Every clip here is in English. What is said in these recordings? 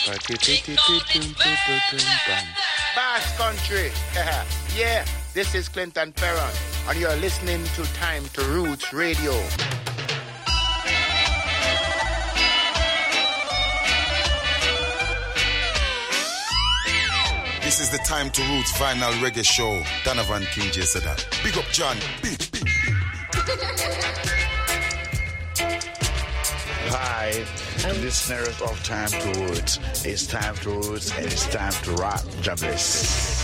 Bass Country. Yeah, this is Clinton Perron, and you're listening to Time to Roots Radio. This is the Time to Roots Vinyl Reggae Show. Donovan King J. said that. Big up, John. Big. Hi, listeners of Time to Roots. It's Time to Roots and it's time to rock. Jobless.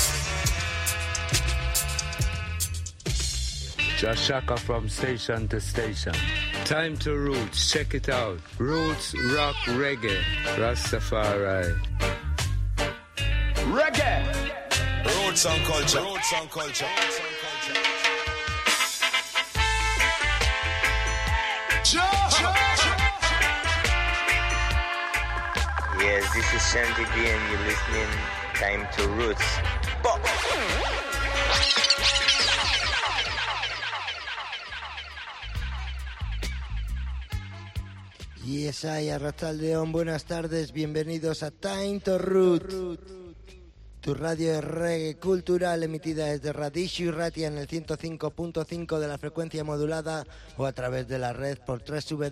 Josh Shaka from station to station. Time to Roots. Check it out. Roots, rock, reggae. Rastafari. Reggae! Roots and culture. Roots and culture. Yes, this is Sandy D and you're listening Time to Roots. Yes, Arrachaldeón, buenas tardes, bienvenidos a Time to Roots, tu radio de reggae cultural emitida desde Radishu Ratia en el 105.5 de la frecuencia modulada o a través de la red por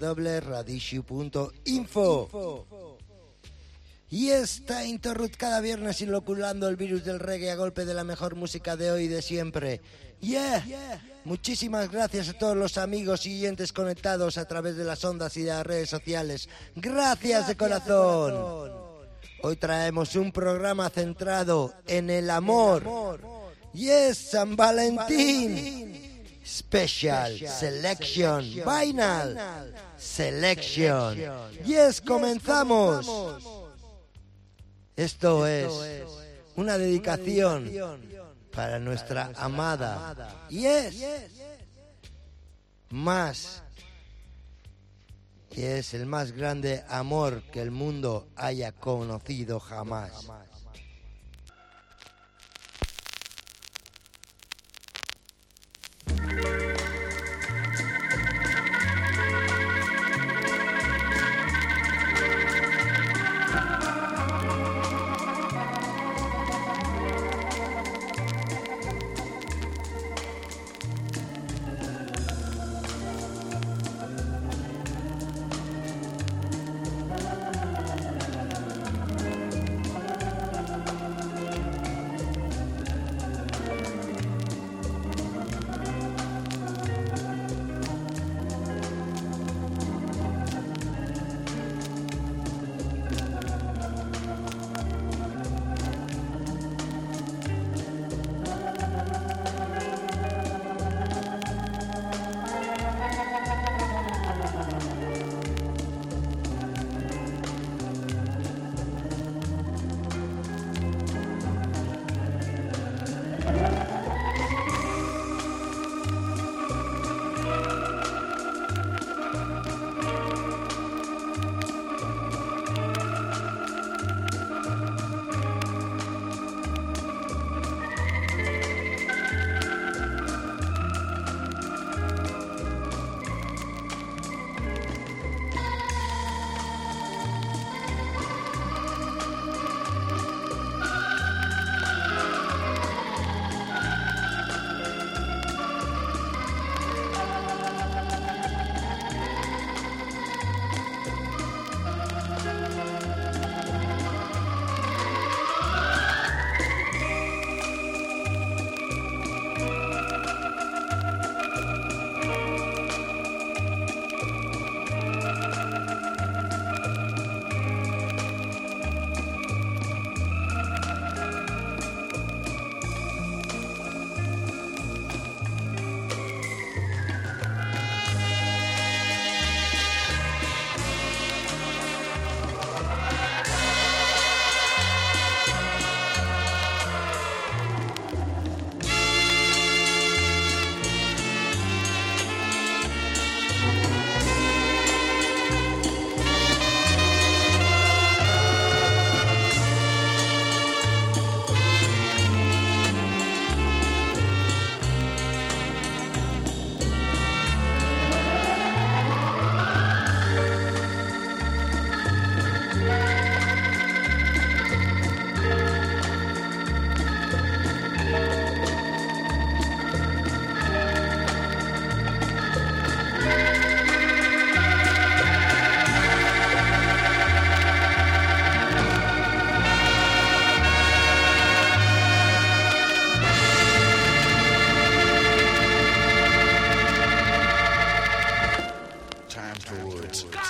www.radishu.info. Y es Time to Roots cada viernes inoculando el virus del reggae a golpe de la mejor música de hoy y de siempre. Muchísimas gracias a todos los amigos y oyentes conectados a través de las ondas y de las redes sociales. Gracias de corazón. Hoy traemos un programa centrado en el amor. San Valentín. Special Selection Vinyl Selection. Comenzamos. Esto es una dedicación para nuestra amada. Más. Y es el más grande amor que el mundo haya conocido jamás.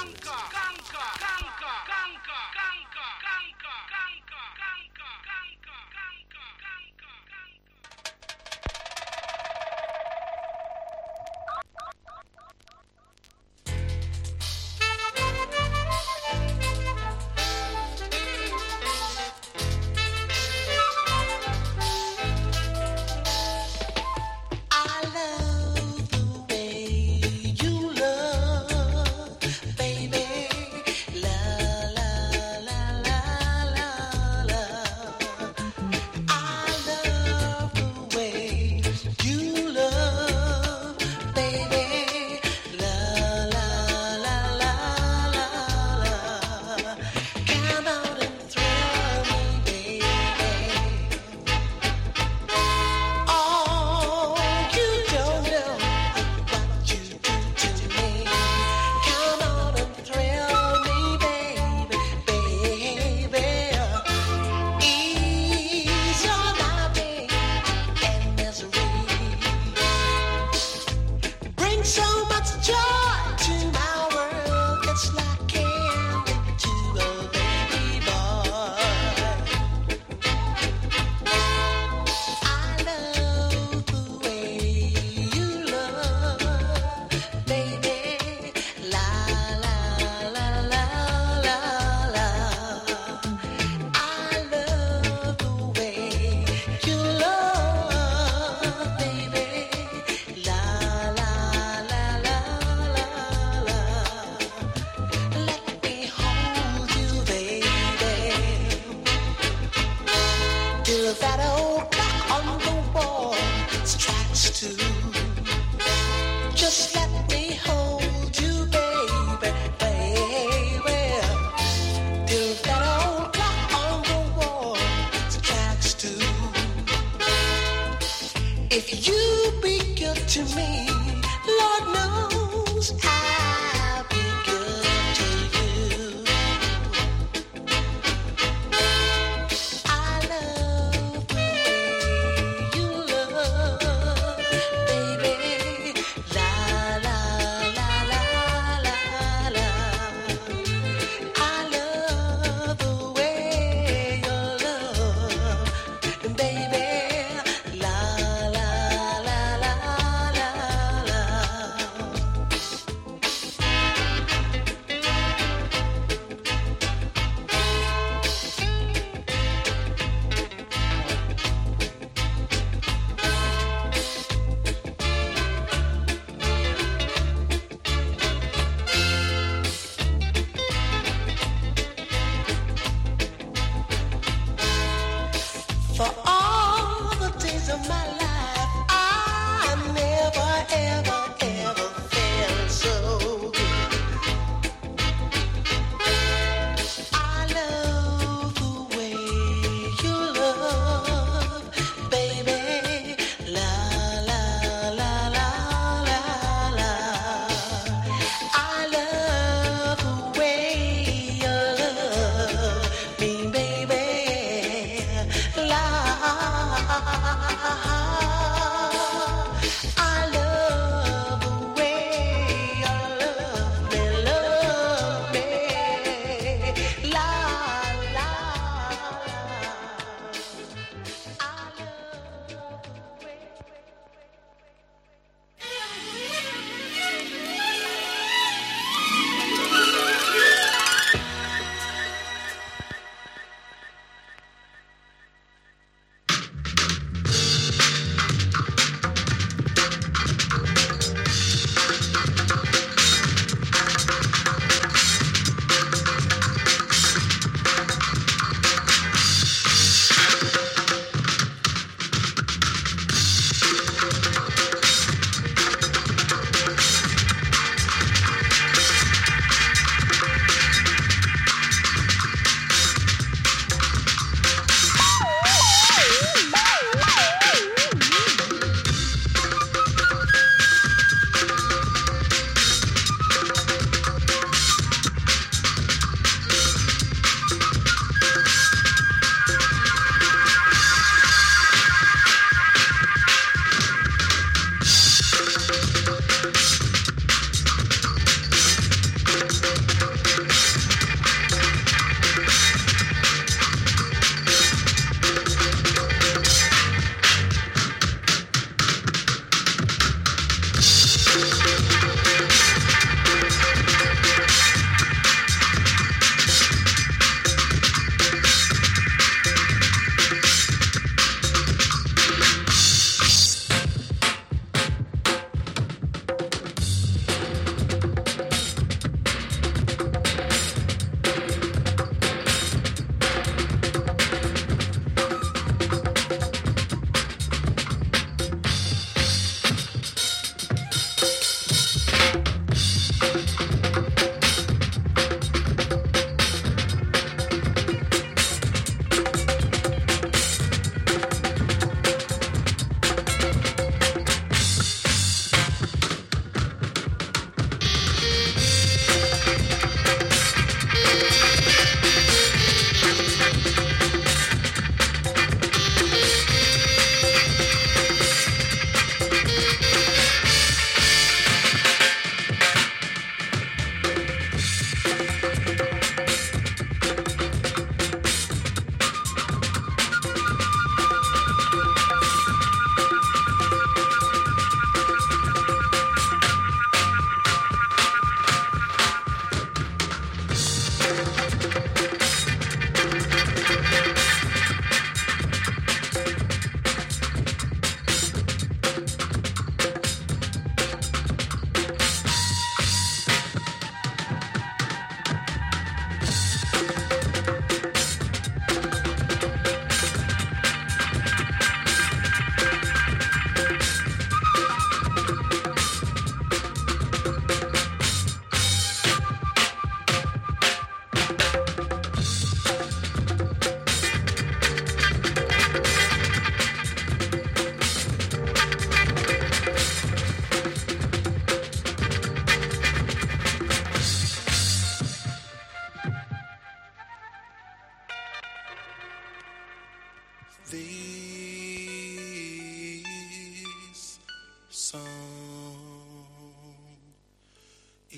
Baby, la la la la la.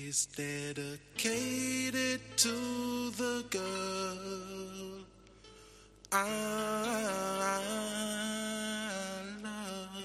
is dedicated to the girl I love.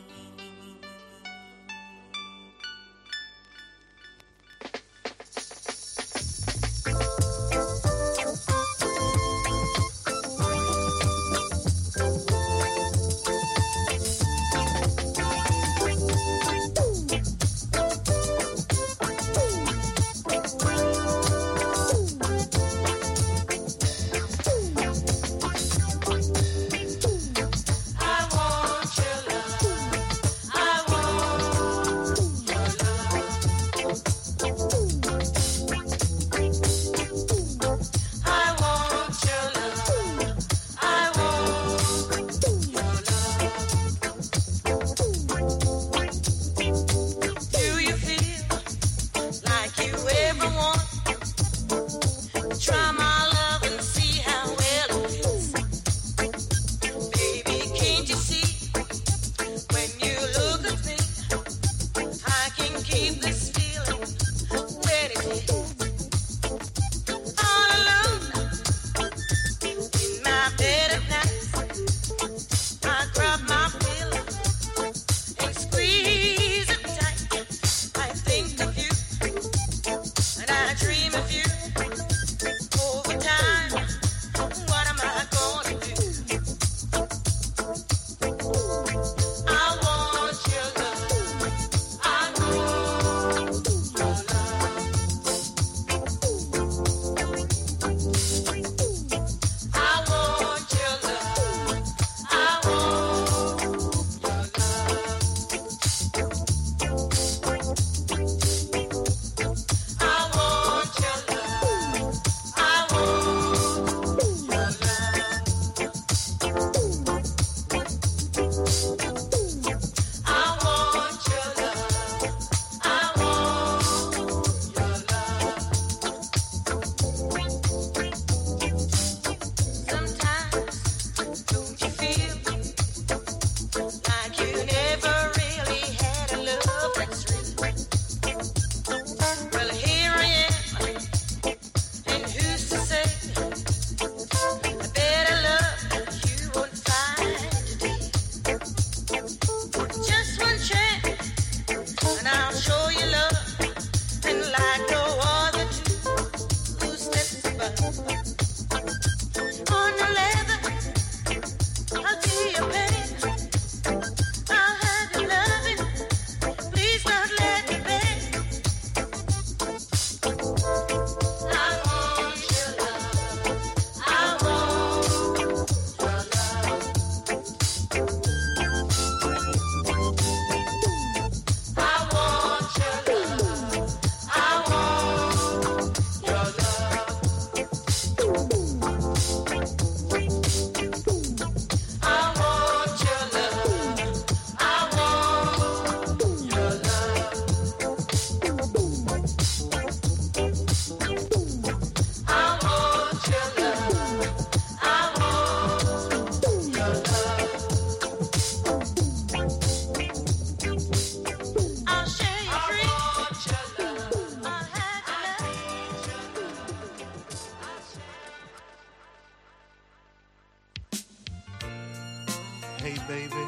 Hey baby,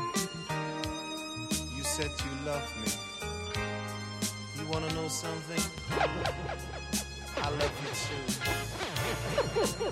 you said you love me. You wanna know something? I love you too.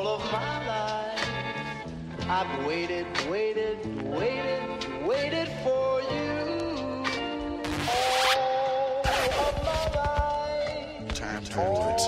all of my life. I've waited, waited, waited, waited for you all of my life. Time to roots.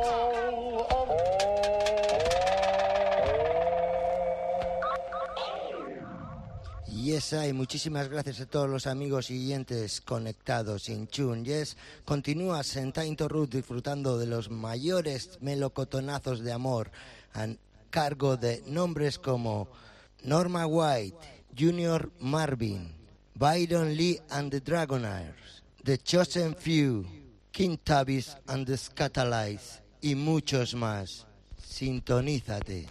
Yes, hay muchísimas gracias a todos los amigos y oyentes conectados in tune. Yes, continúas en Time to Root disfrutando de los mayores melocotonazos de amor a cargo de nombres como Norma White, Junior Marvin, Byron Lee and the Dragonaires, The Chosen Few, King Tavis and the Scatalites y muchos más. Sintonízate.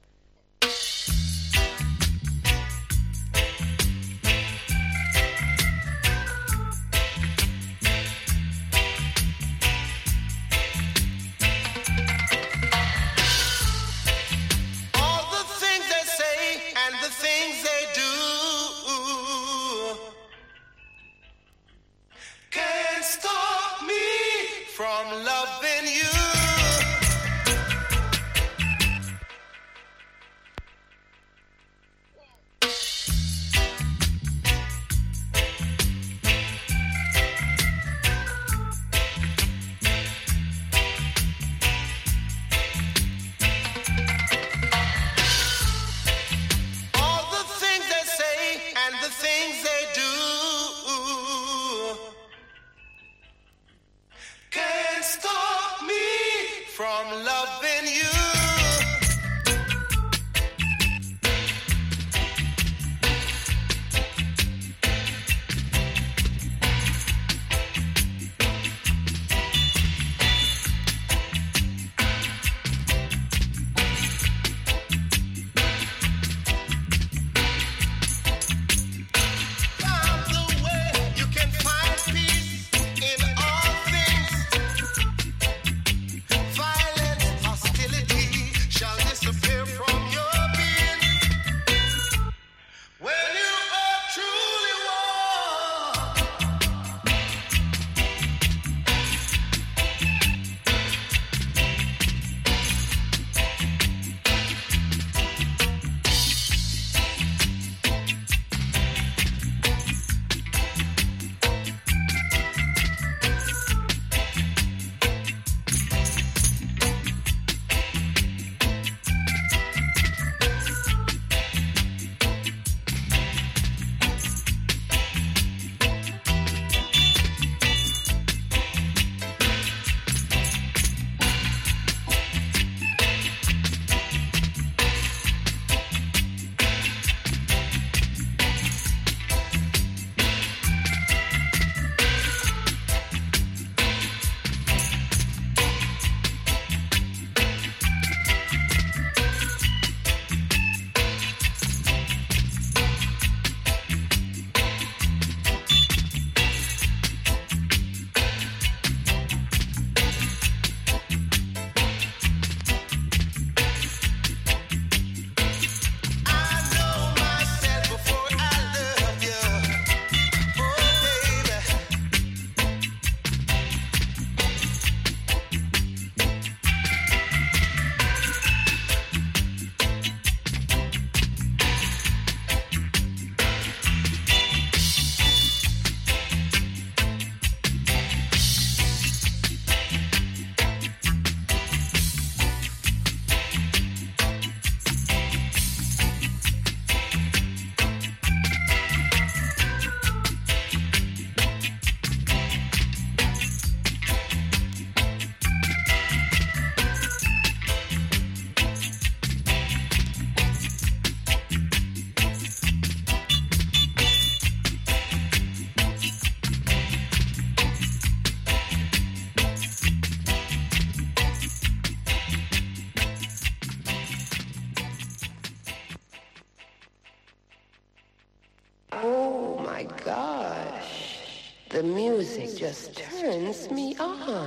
The music just turns me on.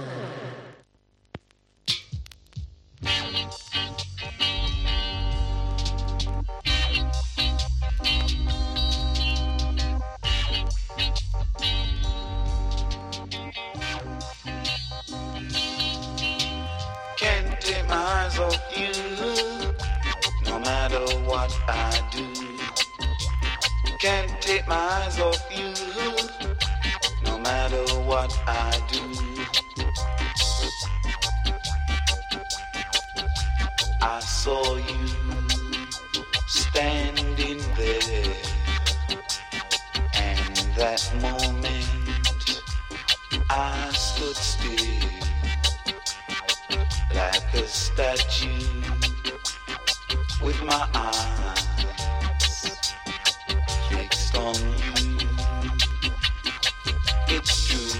Can't take my eyes off you. what I do. Can't take my eyes off you, no matter what I do. I saw you standing there, and that moment I stood still like a statue with my eyes fixed on you. It's true.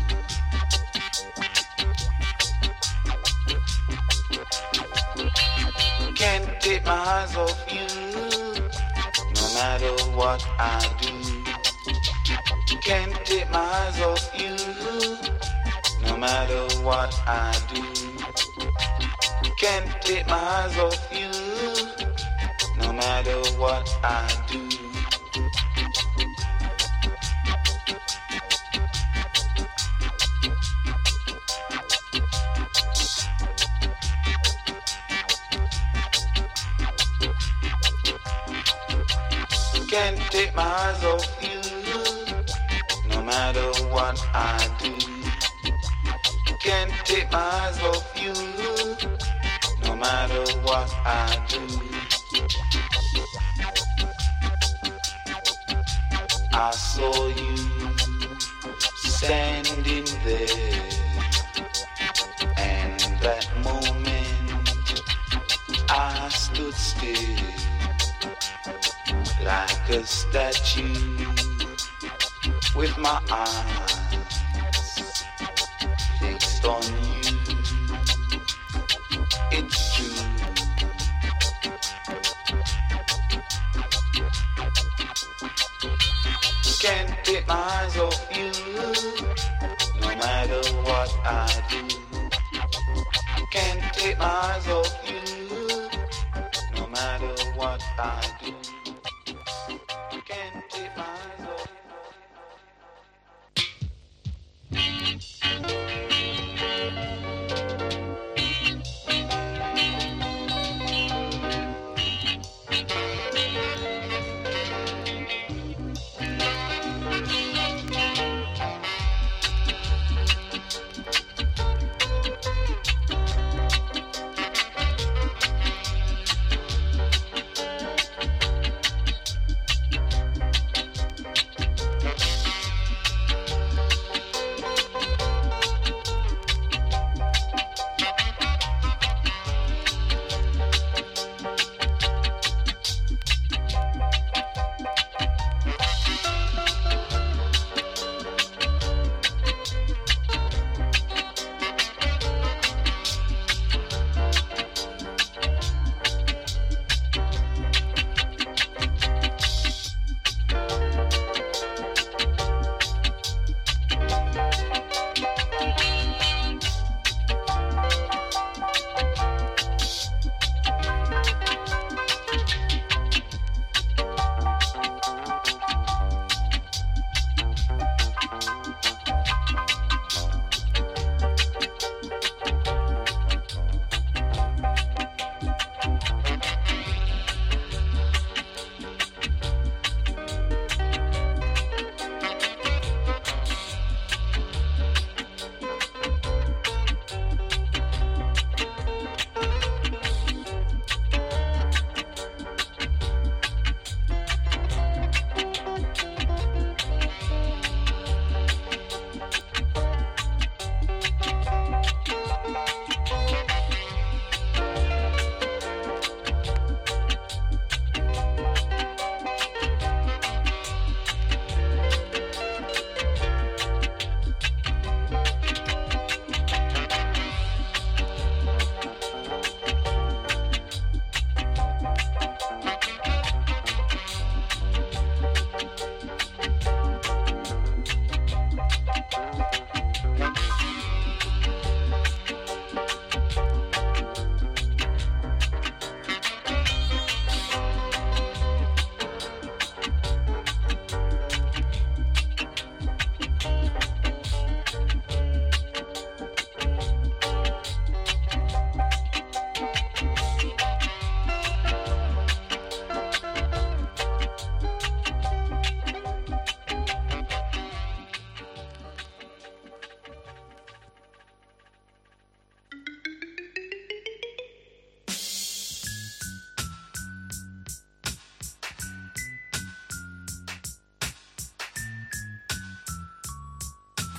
Can't take my eyes off you, no matter what I do. Can't take my eyes off you, no matter what I do. Can't take my eyes off you, no matter what I do. Can't take my eyes off you, no matter what I do. Can't take my eyes off you, no matter what I do. I saw you standing there, and that moment I stood still like a statue with my eyes fixed on you. It's true. Can't take my eyes off you, no matter what I do. Can't take my eyes off you, no matter what I do. Can't take my eyes off you.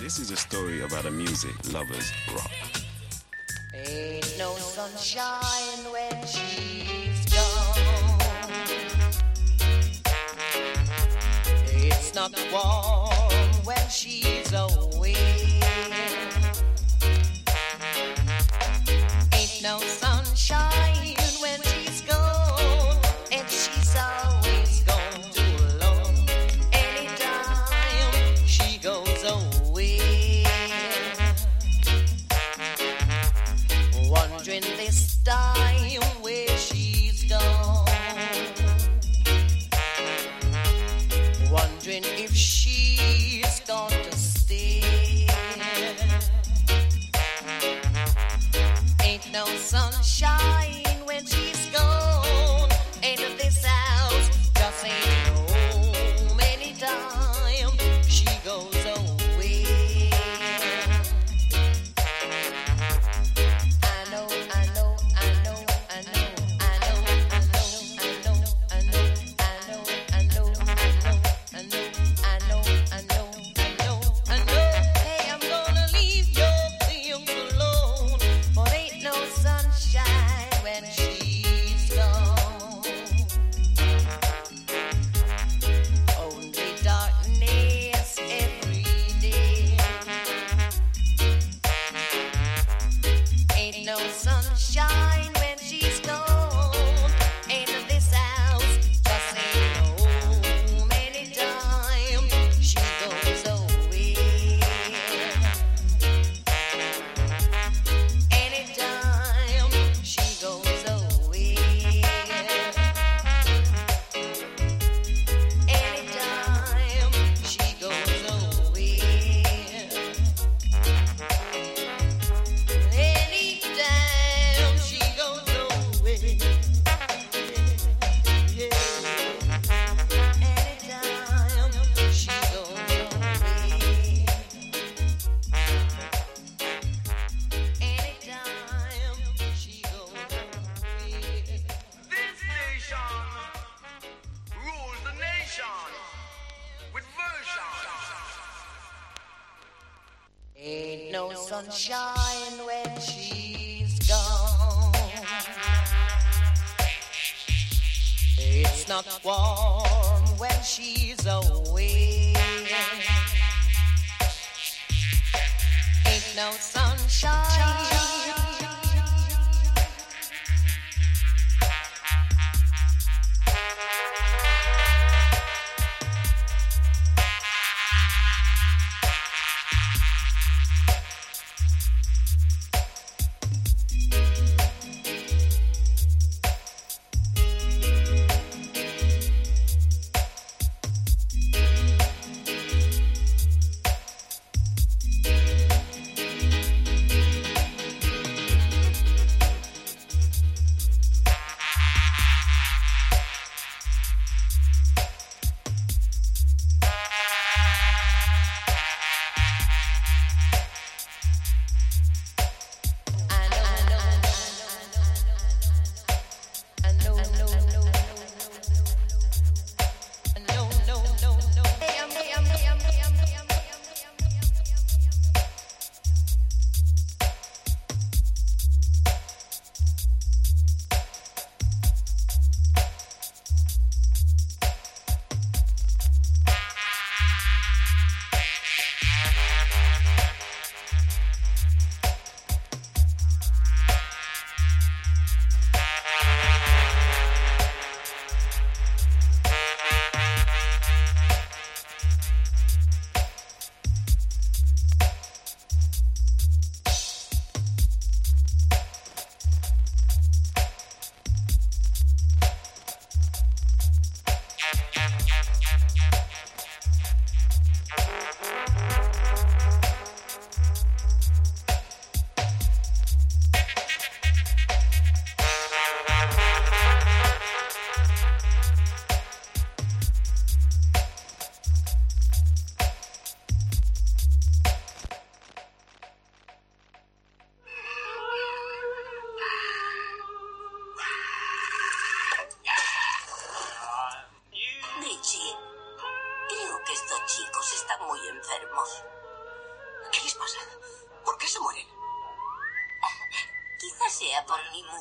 This is a story about a music lover's rock. Ain't no sunshine when she's gone. It's not warm when she's away. Ain't no sunshine when she's gone, and she's always gone too alone. Anytime she goes away, wondering this time where she's gone, wondering if she's going to stay. Ain't no sunshine when she's gone, ain't this house just ain't home. Anytime she goes away, I know, I know, I know, I know, I know, I know, I know, I know, I know, I know, I know, I know, I know. Hey, I'm gonna leave your things alone, but ain't no sunshine when she's gone. Only darkness every day. Ain't no sunshine when she's gone. Ain't this house just ain't home. Anytime she goes away, anytime she goes away, anytime she goes away, anytime she goes away, yeah. Anytime she goes away, anytime she goes away. This station rules the nation with version. Ain't no sunshine when she's gone. It's not warm when she's away. Ain't no sunshine.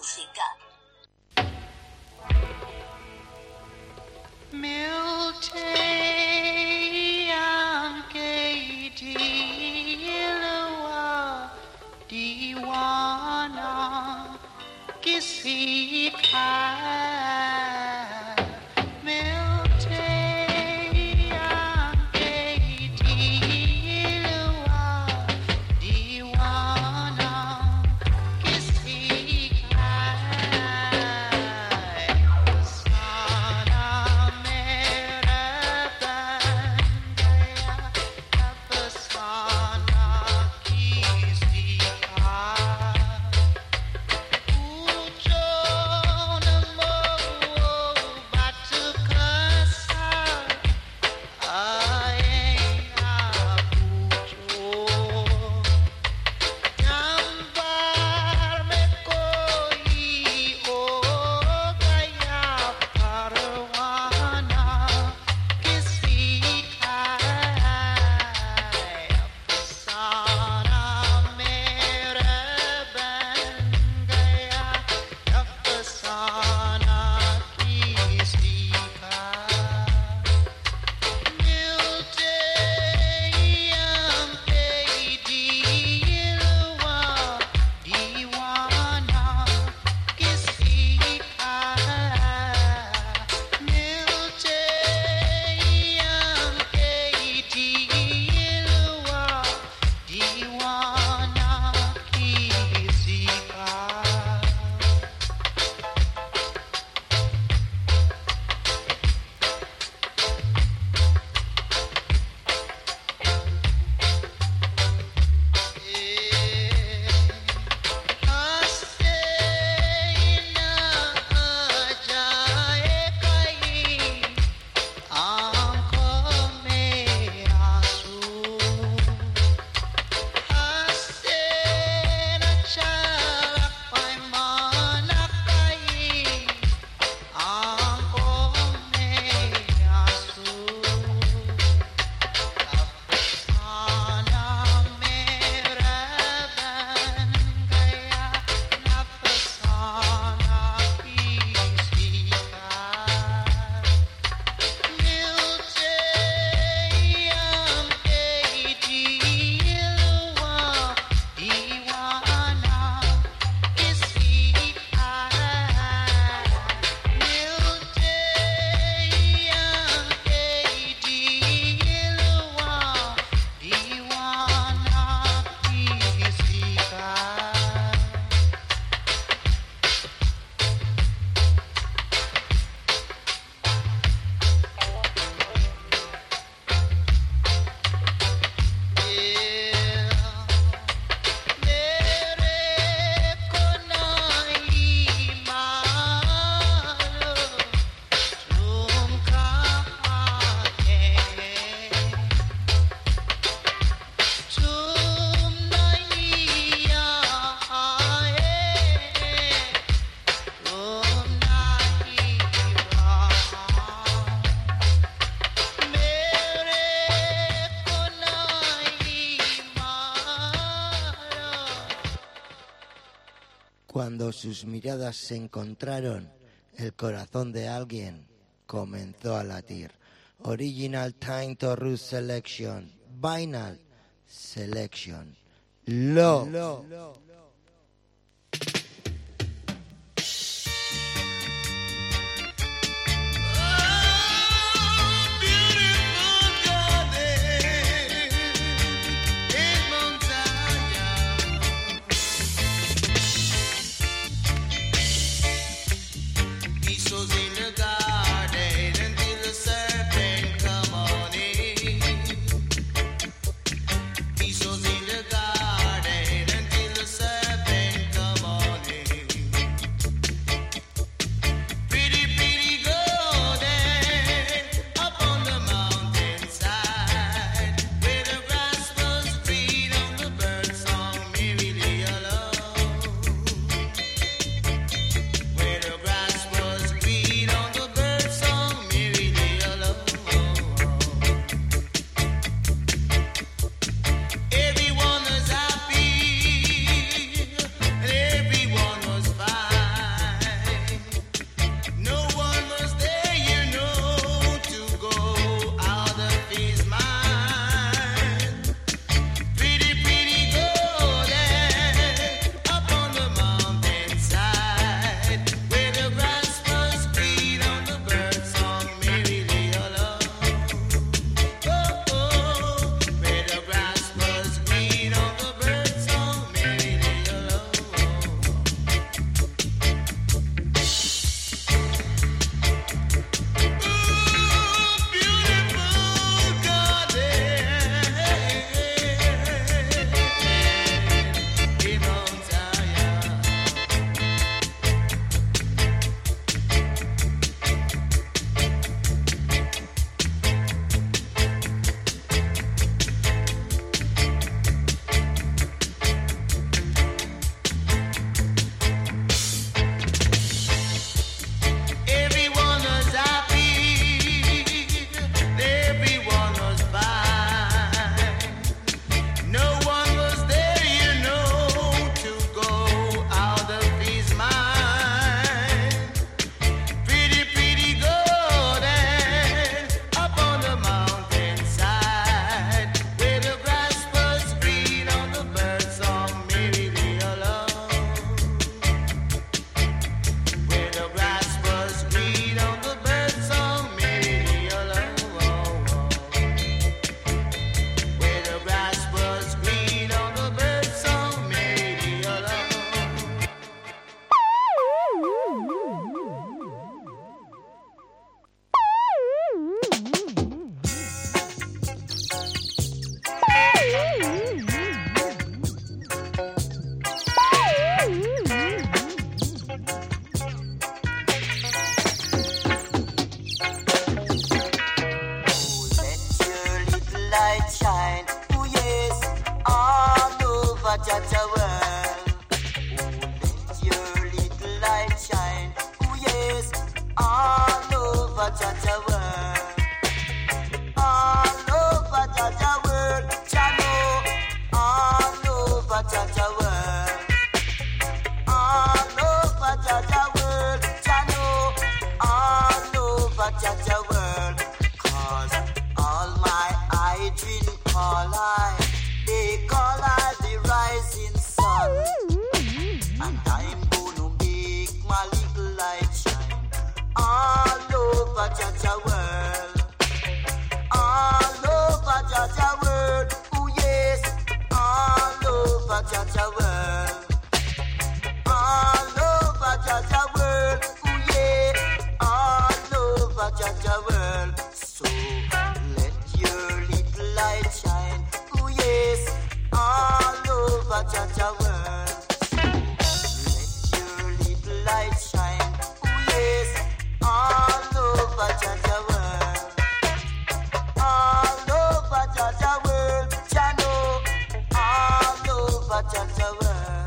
musica. Milty anche dilwa diwana kisika. Milty anche dilwa diwana kisika. Cuando sus miradas se encontraron, el corazón de alguien comenzó a latir. Original Time to Root Selection, Vinyl Selection, Love. Green all over Jaja world. All over Jaja world, Jano, all over Jaja world. All over Jaja world, Jano, all over Jaja world. 'Cause all my hygiene call I, they call I the rising sun. And I'm gonna make my little light shine all over Jaja world. All over Jaja world, oh yes, all over Jaja world. All over Jaja world, oh yeah, all over Jaja world. So let your little light shine, oh yes, all over Jaja world. So let your little light shine, oh yes, all over Jaja world. All over Jaja world, Jano, all over Jaja world.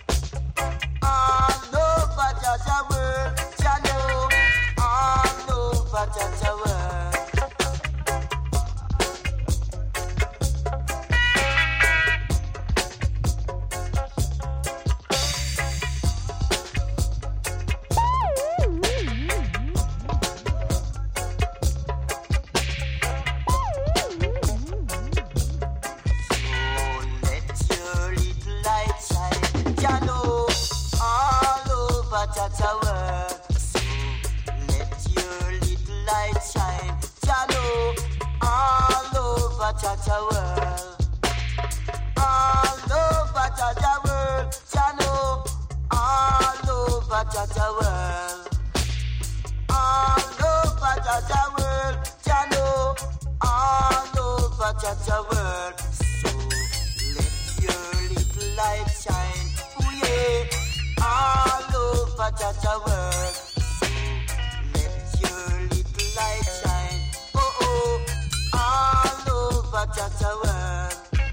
All over Jaja world, Jano, all over Jaja world. Let your little light shine, Jano, all over Jaja world. So let your little light shine, Jano, all over Jaja world. All over Jaja world, Jano, all over Jaja world. All over Jaja world, Jano, all over Jaja world. So let your little light shine, oh yeah, all over Jaja world. So let your little light shine, oh oh, all over Jaja world.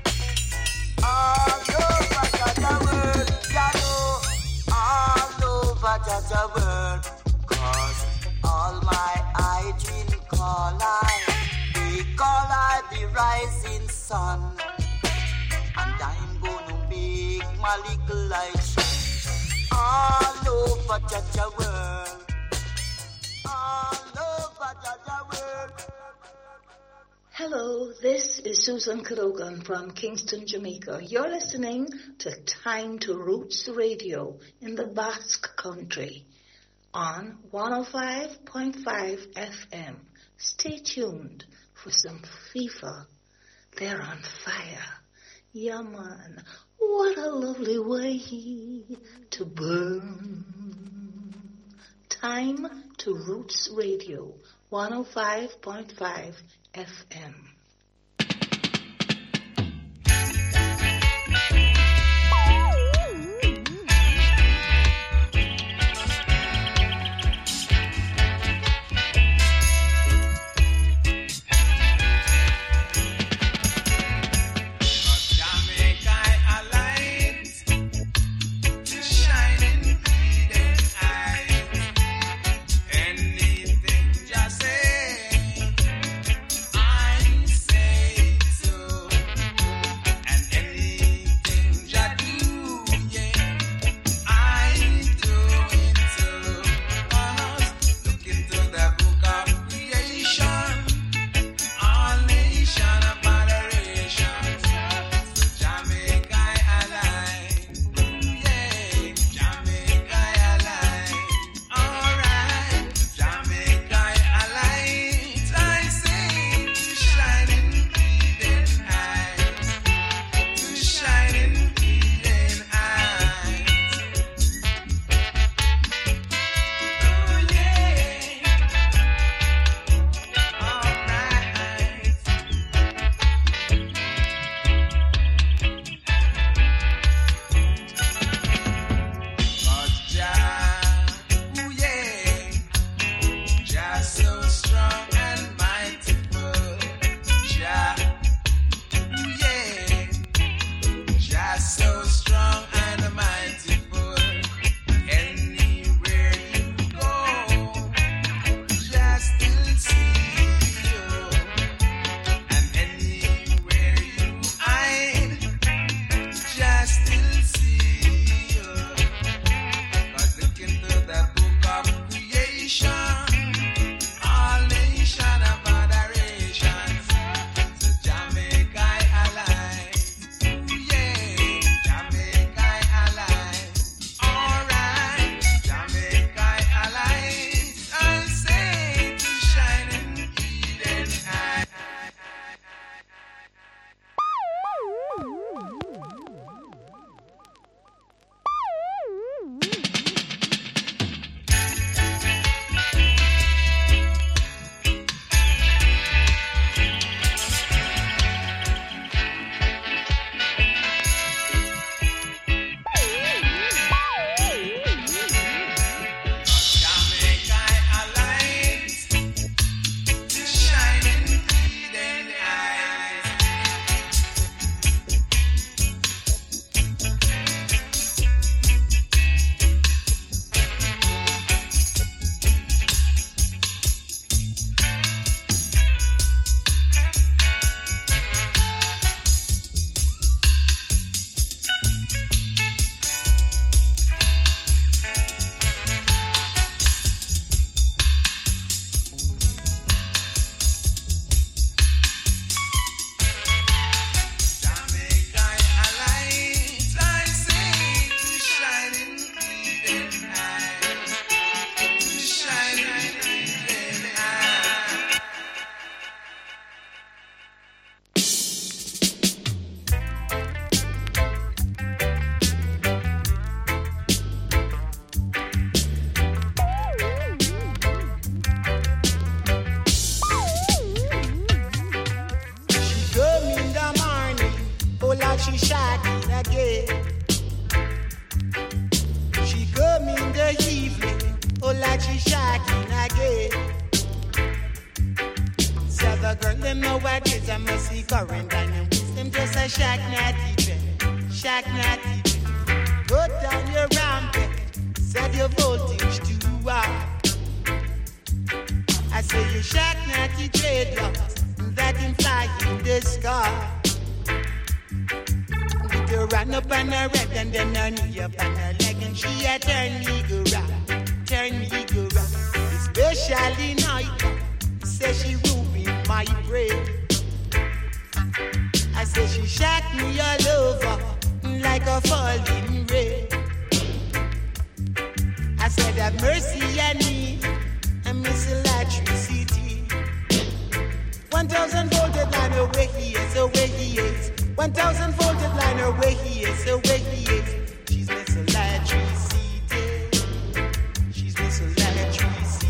All over Jaja world, Jano, all over Jaja world. 'Cause all my hygiene call I, they call I the rising sun. And I'm gonna make my little light shine all over Jaja world. All over Jaja world. Hello, this is Susan Cadogan from Kingston, Jamaica. You're listening to Time to Roots Radio in the Basque Country on 105.5 FM. Stay tuned for some FIFA. They're on fire. Yeah, man. What a lovely way to burn. Time to Roots Radio, 105.5 FM. Anything just say, I'm them nowadays I must see current and them wisdom just a shack natty dread, shack natty dread. Go down your rampant, set your voltage too high. I say you shack natty dreadlocks that can fly in the sky. With your run up on a red and then a knee up on a leg and she a turn me go round, turn me go round. Especially night, say she ruin my brain. I say she shot me all over like a falling rain. I said have mercy on me and miss electricity. 1,000 voltage line away he is, away he is. 1,000 voltage line away he is, away he is. She's miss electricity. She's miss electricity.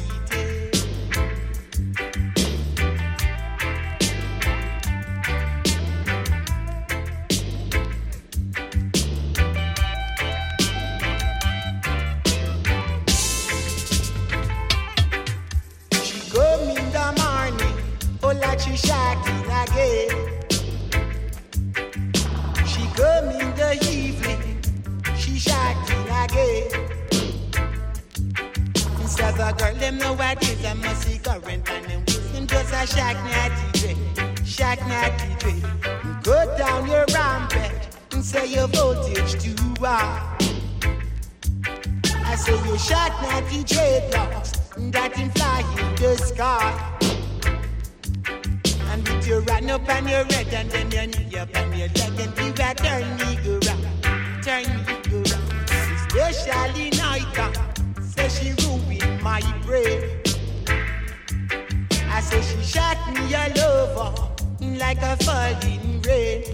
Like she shocking again. She come in the evening, she shocking again. Instead of girl, them nowadays I must see current and them wisdom just a shack natty dread, shack natty dread. Go down your rampant and say your voltage too high. I say you shack natty dreadlocks that can fly in the sky. And with your run up on your red and then your knee up on your leg and you got turn me go round, turn me go round. Especially night time, say she ruin my brain. I say she shot me all over like a falling rain.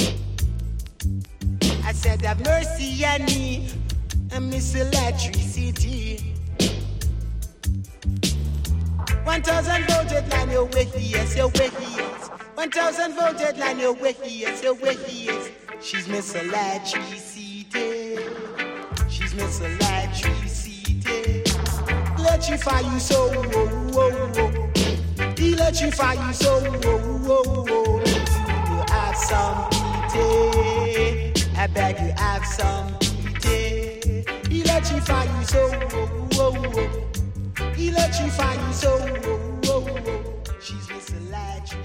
I said have mercy on me and miss electricity. 1,000 voltage line away he is, away he is. 1,000 voltage line away he is, away he is. She's miss electricity. She's miss electricity. Electrify you so, oh, oh, oh. Electrify you so, oh, oh, oh. You have some pity. I beg you have some pity. Electrify you so, oh, oh, oh. Electrify you so, oh, oh, oh. She's miss electricity.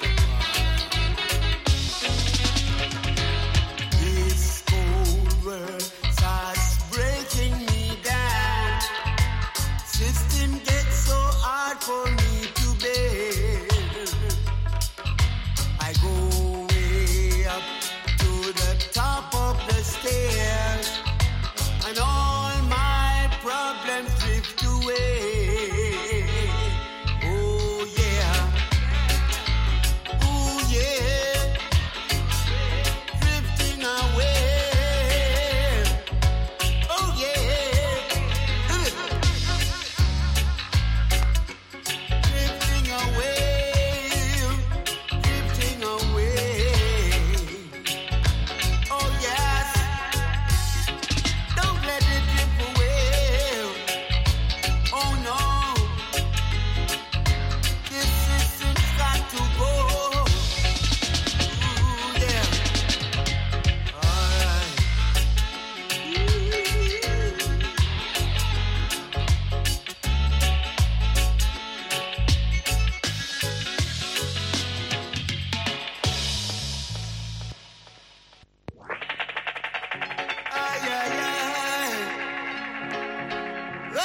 World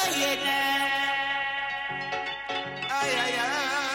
yeah, now. Ay, ay, ay.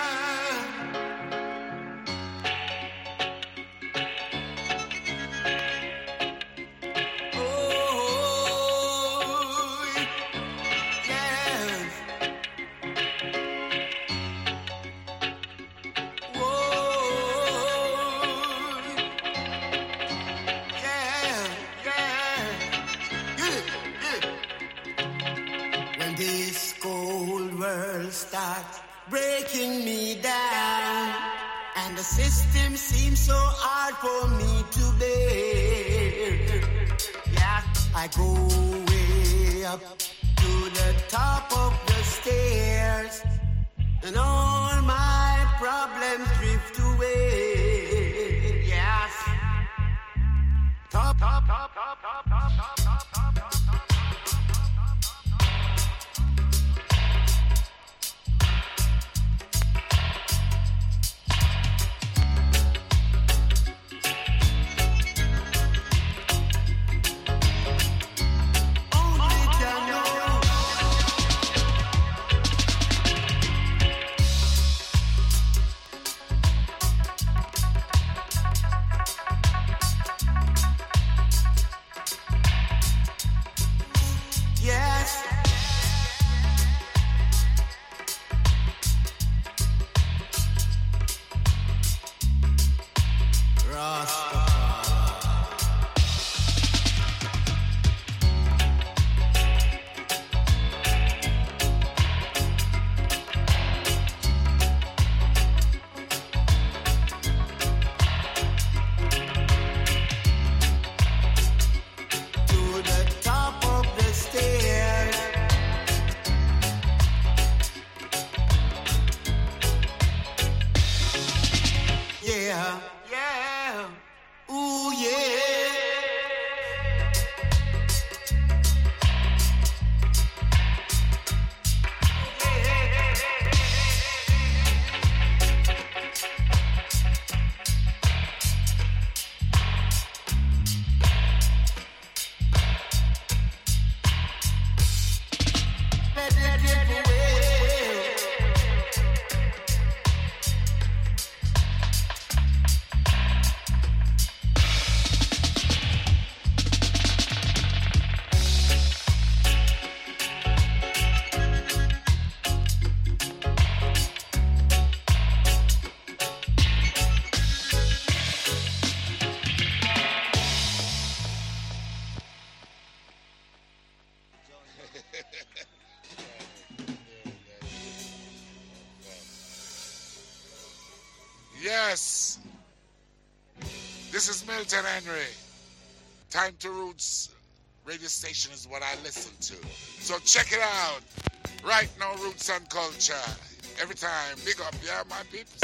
Starts breaking me down, and the system seems so hard for me to bear. Yeah, I go way up to the top of the stairs, and all my problems drift away. Yes, top, top, top, top, top, top, top, top, top, top. Yes. This is Milton Henry. Time to Roots radio station is what I listen to. So check it out. Right now, Roots and Culture. Every time. Big up, yeah, my peeps.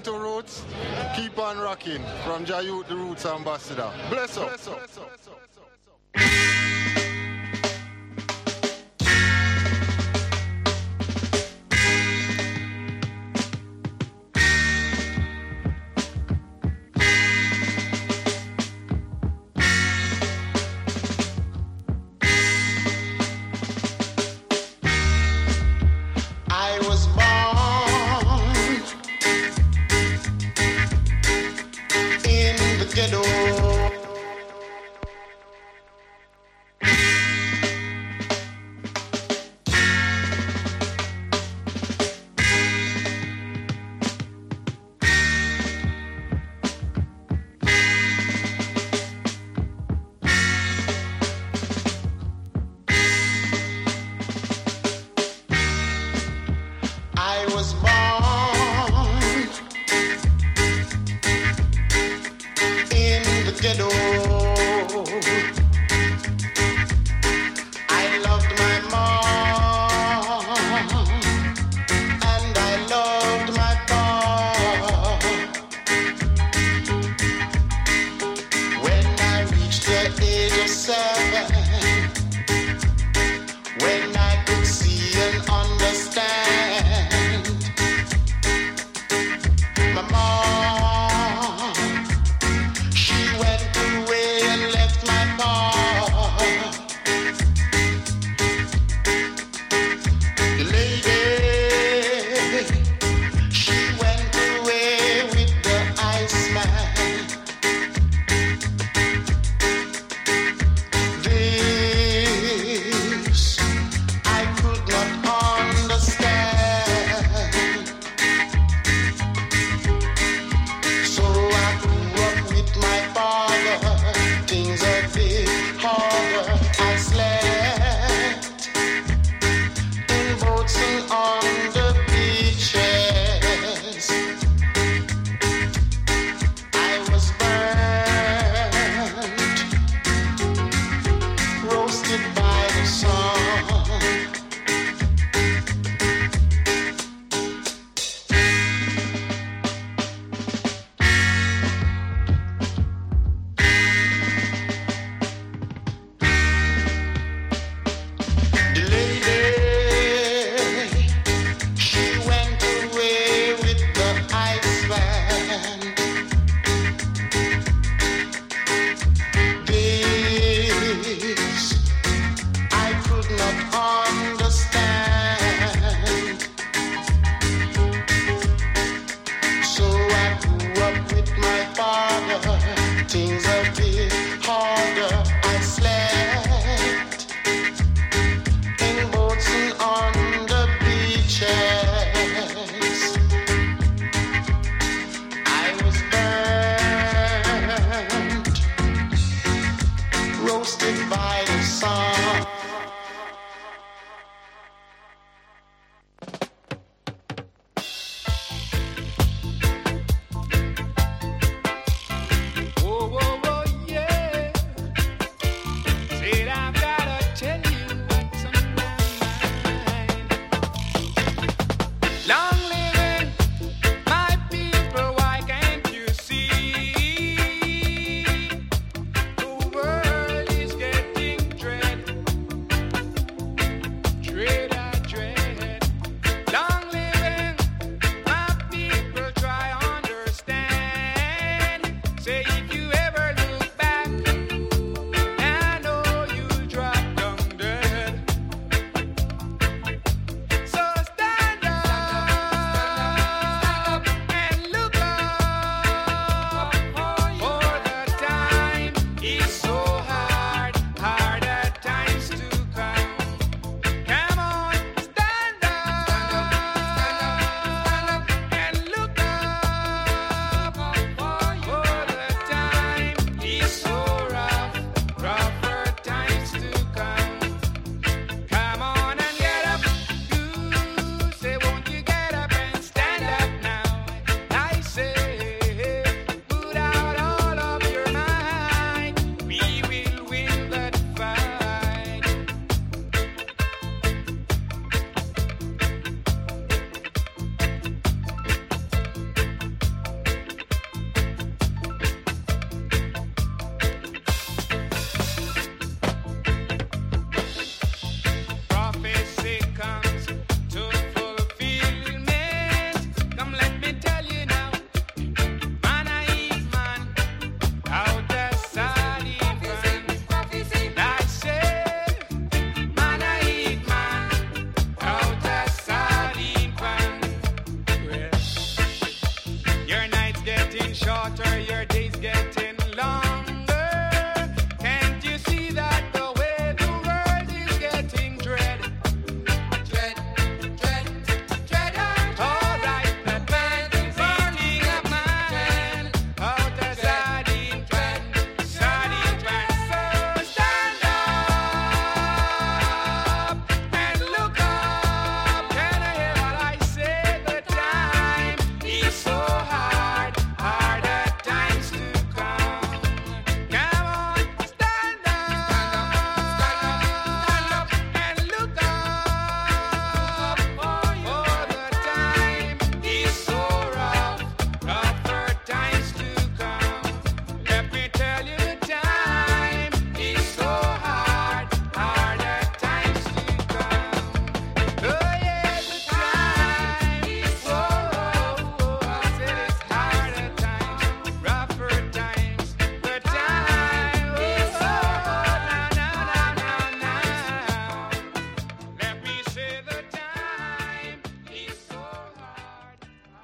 to Roots. Keep on rocking. From Jayut, the Roots Ambassador. Bless up. Bless up. Bless up. Whoa, whoa, whoa. getting shorter, your days getting longer. Can't you see that the way the world is getting dread? Dread, dread, dread. All right, that man is burning up man out of sardine can, sardine can. So stand up and look up. Can I hear what I say? The time is so hard, harder times to come. Come on, stand up, and look up. Oh, the time is so rough, rougher times to come. Let me tell you, the time is so hard, harder times to come. Oh yeah, the time is so rough. I said it's harder times, rougher times. The time is so hard. Now. Let me say the time is so hard.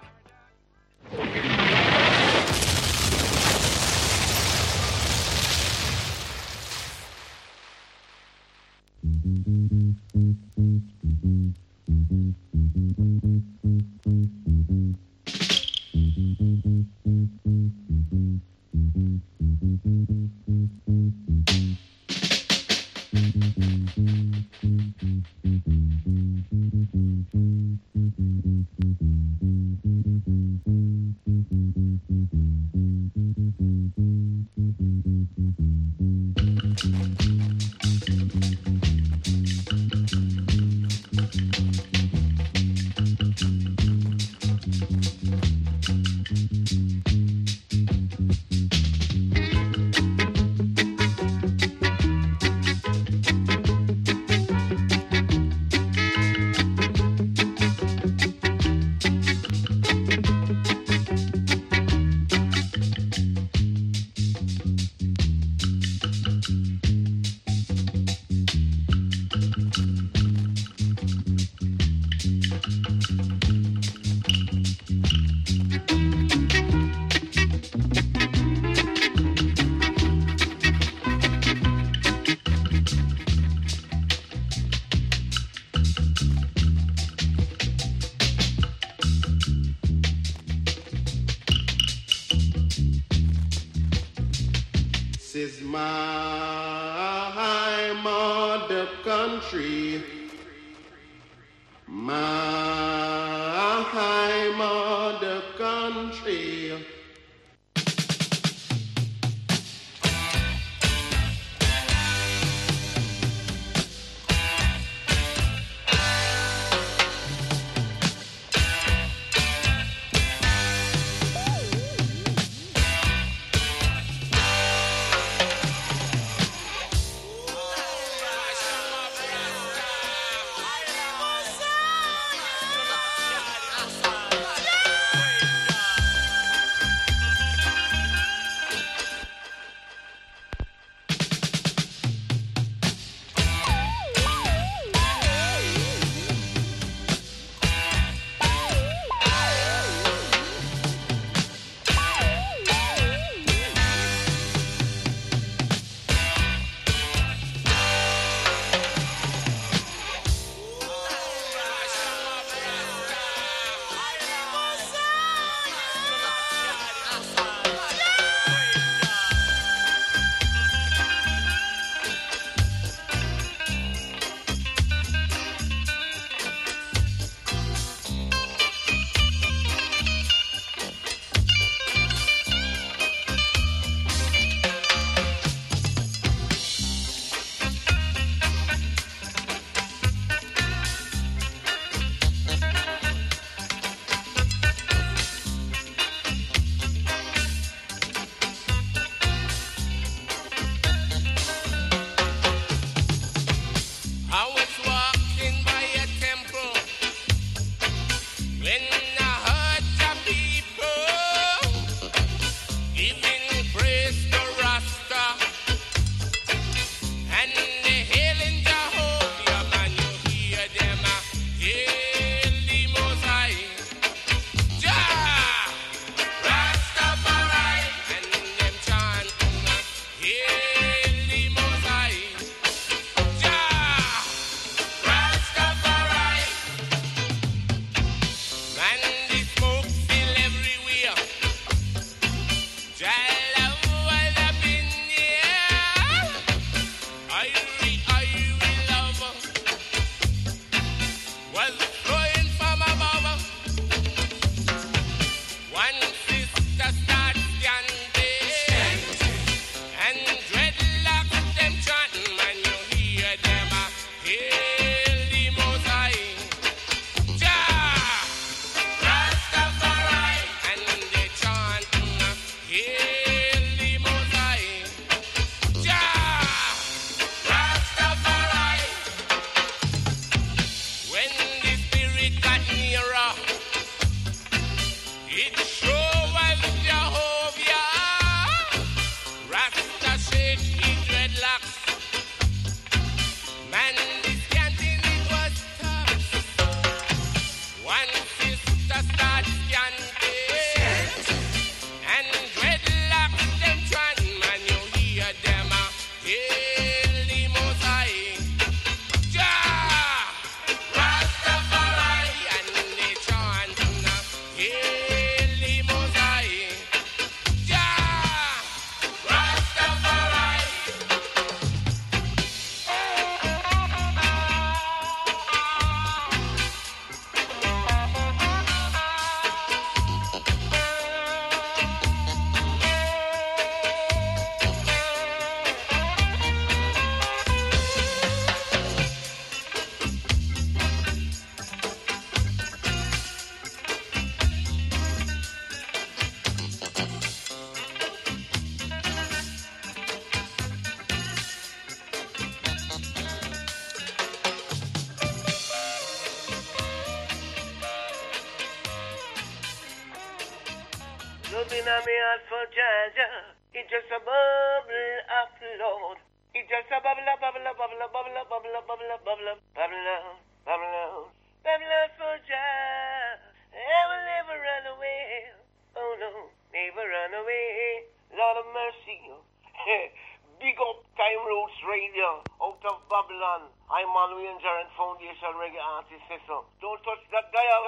This is my mother country, my mother country. Loving on me heart for Jaja. It just a bubble upload. It just a bubble up, bubble up, bubble up, bubble up, bubble up, bubble up, bubble up, bubble up, bubble up, bubble up for Jaja. I will never run away. Oh no, never run away. Lord of mercy. Big up Time Roots Radio out of Babylon. I'm on Ranger and Foundation Reggae Artist. So don't touch that dial.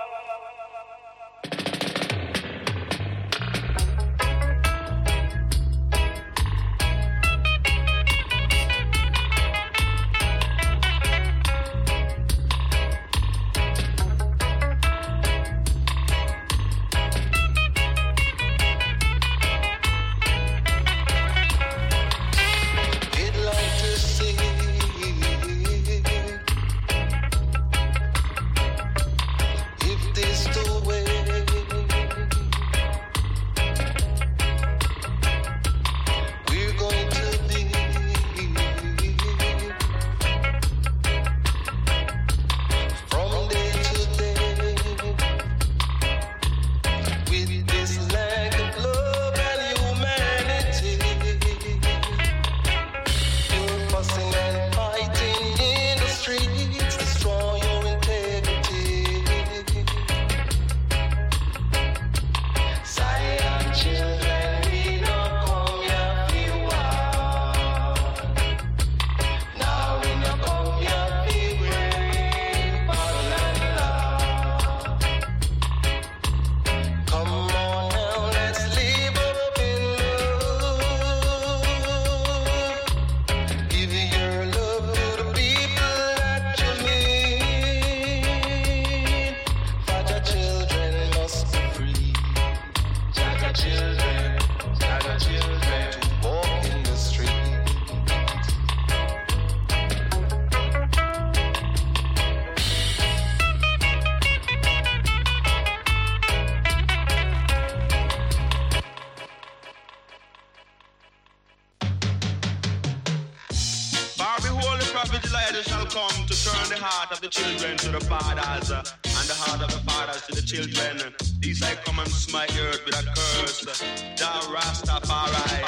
The children to the fathers, and the heart of the fathers to the children. These I come and smite the earth with a curse. Jah Rastafari.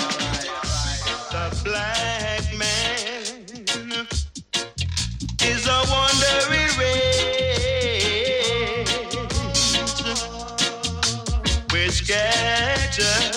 The black man is a wandering race. We're scattered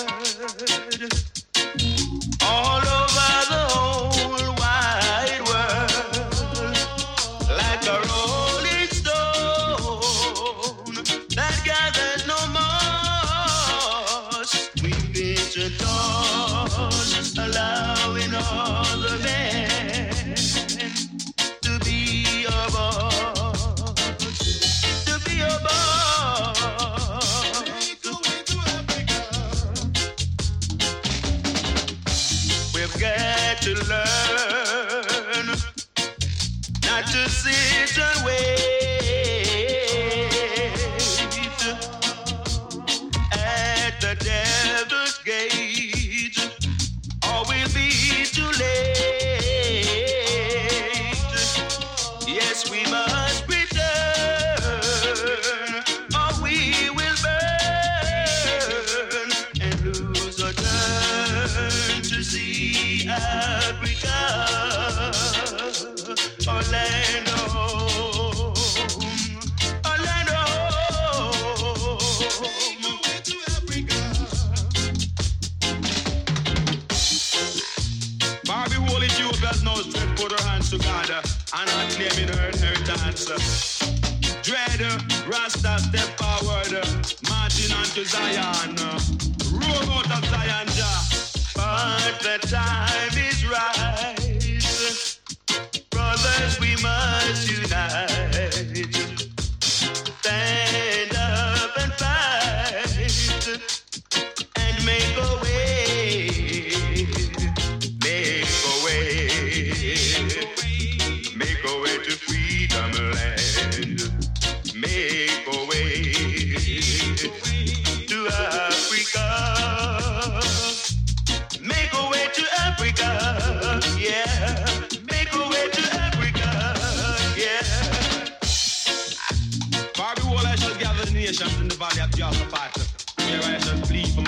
all over the whole wide world, like a rolling stone that gathers no moss. We've been to toss, allowing all the men to be a boss, to be a boss. We've got to learn not to sit and wait at the devil's gate, or we'll be too late. Yes, we must return, or we will burn and lose our turn to see Africa, our land home, our land home. To Africa. Barbie Wall Ethiopia's no strength, put her hands together and not claiming her inheritance. Dread, Rasta, step forward, marching onto Zion, roll out of Zion, Jah. But the time is right, brothers, we must unite, stand up and fight, and make a way, make a way, make a way to freedom land, make a way to Africa.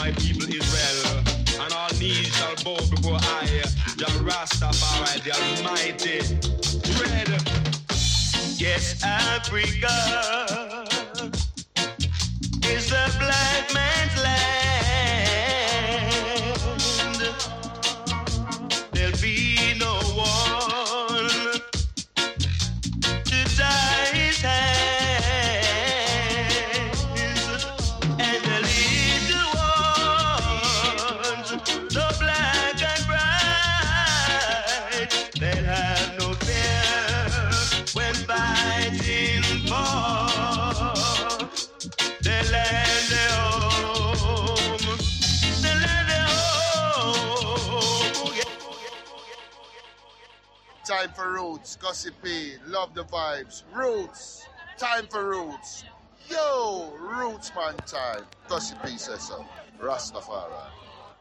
my people Israel. And all knees shall bow before I, Jah Rastafari, the Almighty. Red. Yes, Africa is the black man's land. There'll be no one to tie his hands, and the little ones, so black and bright, they'll have no fear when fighting for the land their home, the land their home. Time for roots, Gussie P, love the vibes. Roots, time for roots. Yo, roots man time. Gussie P says so. Rastafari.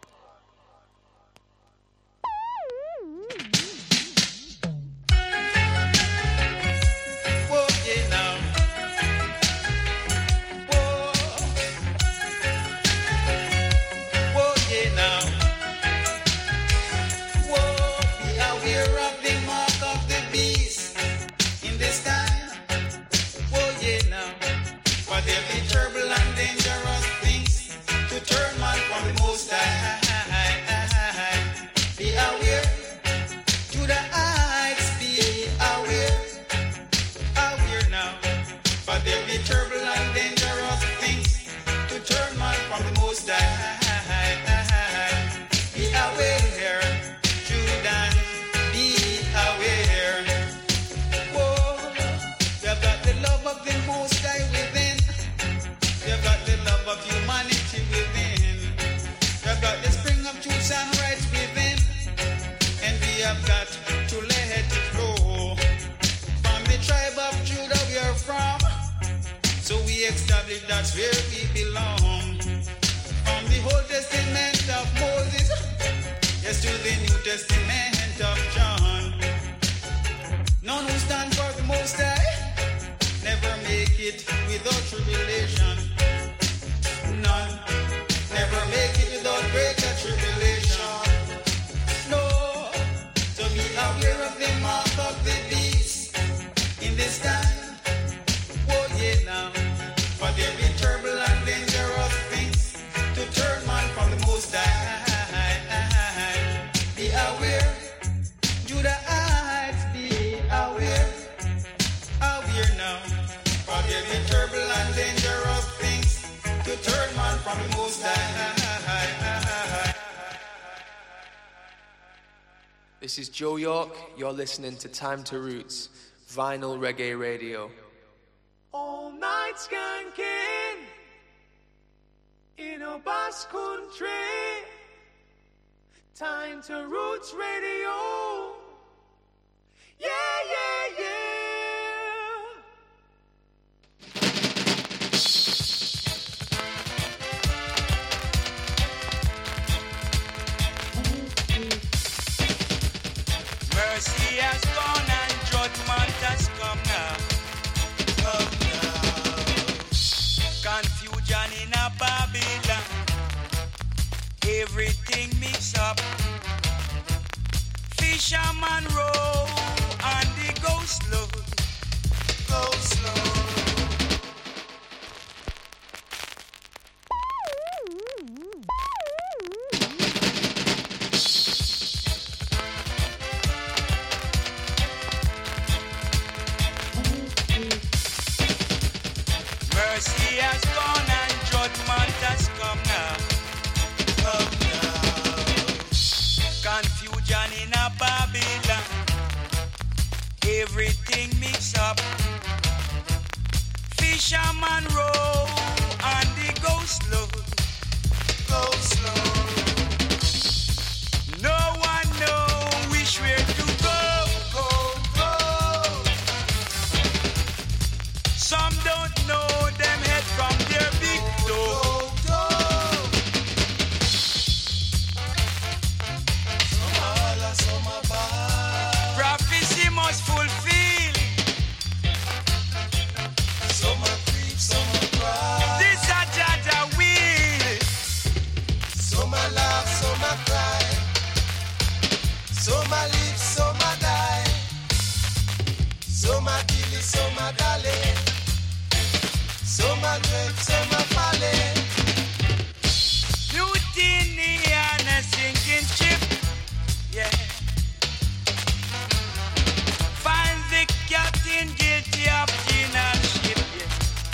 Whoa, yeah, now. Whoa. Whoa, yeah, now. Whoa, be aware of the mark of the beast in this time. Whoa, yeah, now. For there be terrible and dangerous things to turn man from the Most High. Be aware. To the heights, be aware. Aware now. For there be terrible and dangerous things to turn man from the Most High. Be aware. Children, be aware. Whoa, you've got the love of the Most High within. You've got the love of humanity within. You've got the spring of truth and rights within. And we have got to let it flow. From the tribe of Judah we are from, so we establish that's where we belong. From the Old Testament of Moses, yes, to the New Testament of John. None who stand for the Most High never make it without tribulation. None never make it without greater tribulation. No, so be aware of the mark of the beast in this time. Oh yeah, now. For there be terrible and dangerous things to turn man from the Most High. Be aware. Judahites, be aware. Aware now. For there be terrible and dangerous things to turn man from the Most High. This is Joe York. You're listening to Time to Roots, Vinyl Reggae Radio. All night skanking in a bass country. Time to Roots Radio. Yeah, yeah, yeah. Mercy has gone and judgment has come now. Come now. Confusion in a Babylon. Everything mix up. Fisherman row and the go slow. Go slow. Mercy has gone and judgment has come now. Come now. Confusion in a Babylon. Everything mix up. Fisherman row and the go slow. Go slow. No one know which way to go. Go, go. Some don't know them head from their big toe. Prophecy must fulfill. Some are creep, some are cry. some a galley, some a great, some a folly. Mutiny on a sinking ship, yeah. Find the captain guilty of generalship, yeah.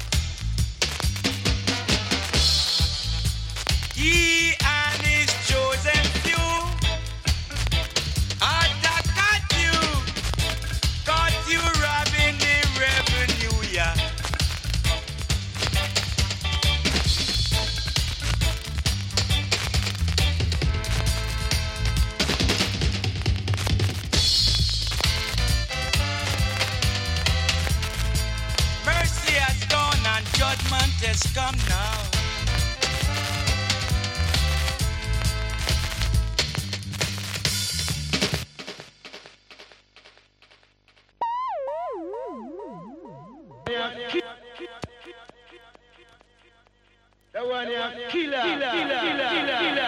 He and his chosen few attack at you, caught you robbing the revenue, yeah. Mercy has gone and judgment has come now. That one here, killer.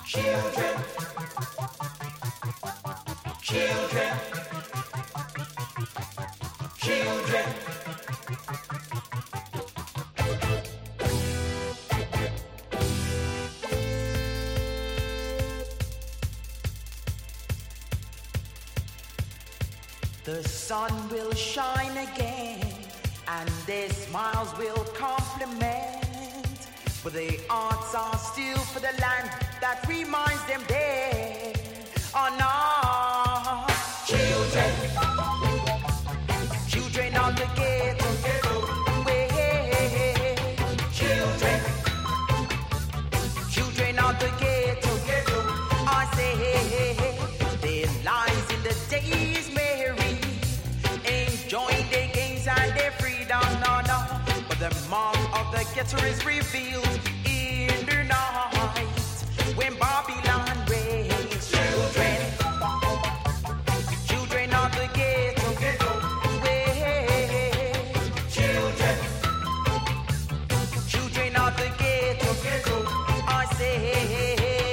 Children. Children. Children. The sun will shine again, and their smiles will compliment. But their hearts are still for the land that reminds them there. Oh no, children, children of the ghetto, way. Children, children of the ghetto, I say, their lives in the days merry, enjoying their games and their freedom, no, no. But the mark of the ghetto is revealed in the night when Babylon reigns. Children, children of the ghetto, way. Children, children of the ghetto, I say.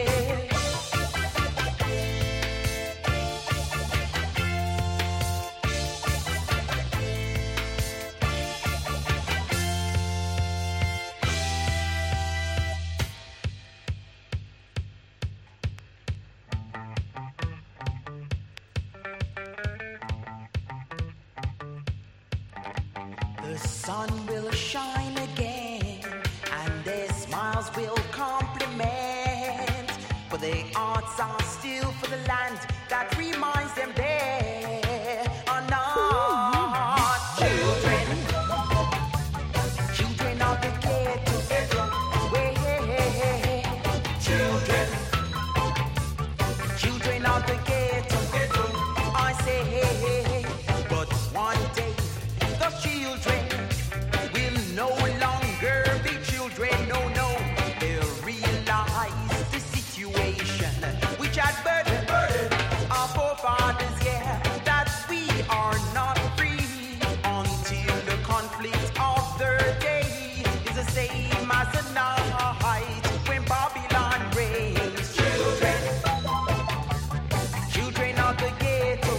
The sun will shine again, and their smiles will compliment. But their hearts are still for the land that reminds them there are not children, children of the ghetto, way. Children, children of the ghetto, I say. But one day the children will no longer be children, no, no. They'll realize the situation which had burdened our forefathers, yeah, that we are not free until the conflict of their day is the same as the night when Babylon reigns. Children, children of the ghetto,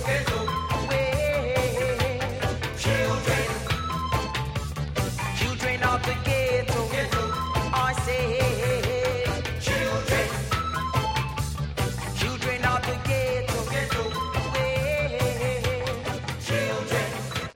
way. Children, children of the ghetto, I say. Children, children of the ghetto, way. Children.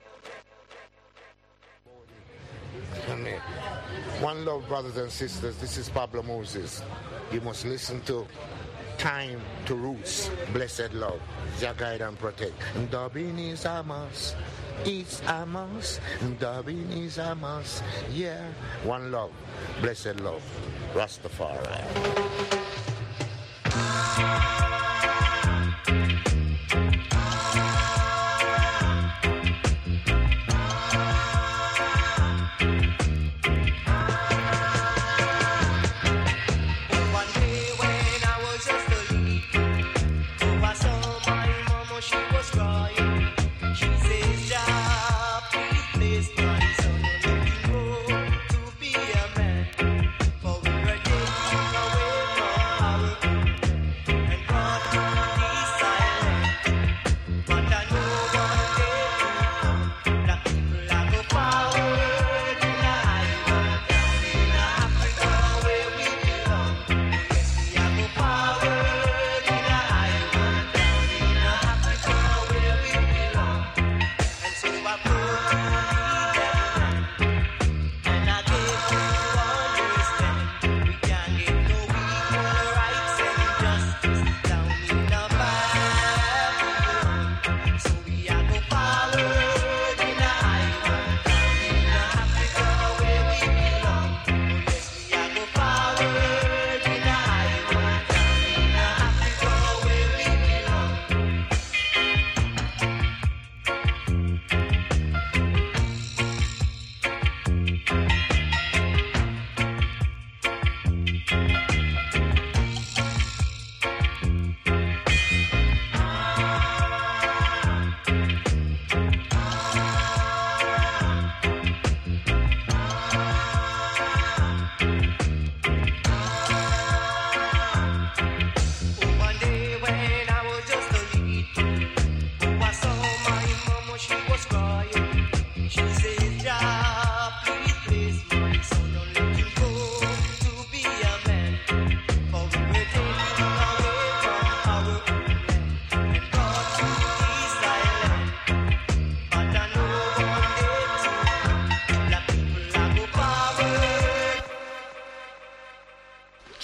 Amen. One love, brothers and sisters. This is Pablo Moses. You must listen to Time to Roots. Blessed love. Jah guide and protect. Dubbing is a must. It's a must. Dubbing is a must. Yeah. One love. Blessed love. Rastafari. One day when I was just a little, I saw my mama, she was crying. She says, "Jah, please place my son, let him grow to be a man. For we're a day away from our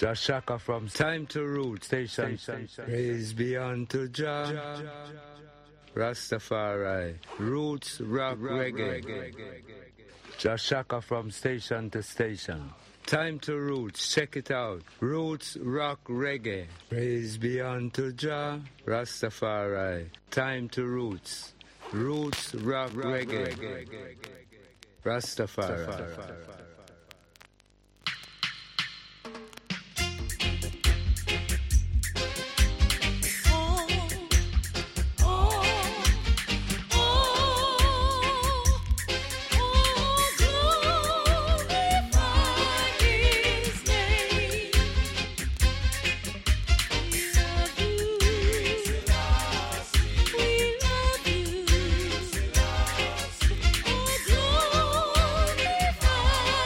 Shaka from Time to Root Station. Praise be unto Jah. Rastafari. Roots, rock, reggae. Shaka from station to station. Time to Roots, check it out. Roots, rock, reggae. Praise be unto Jah. Rastafari. Time to Roots. Roots, rock, reggae. Rastafari. Glorify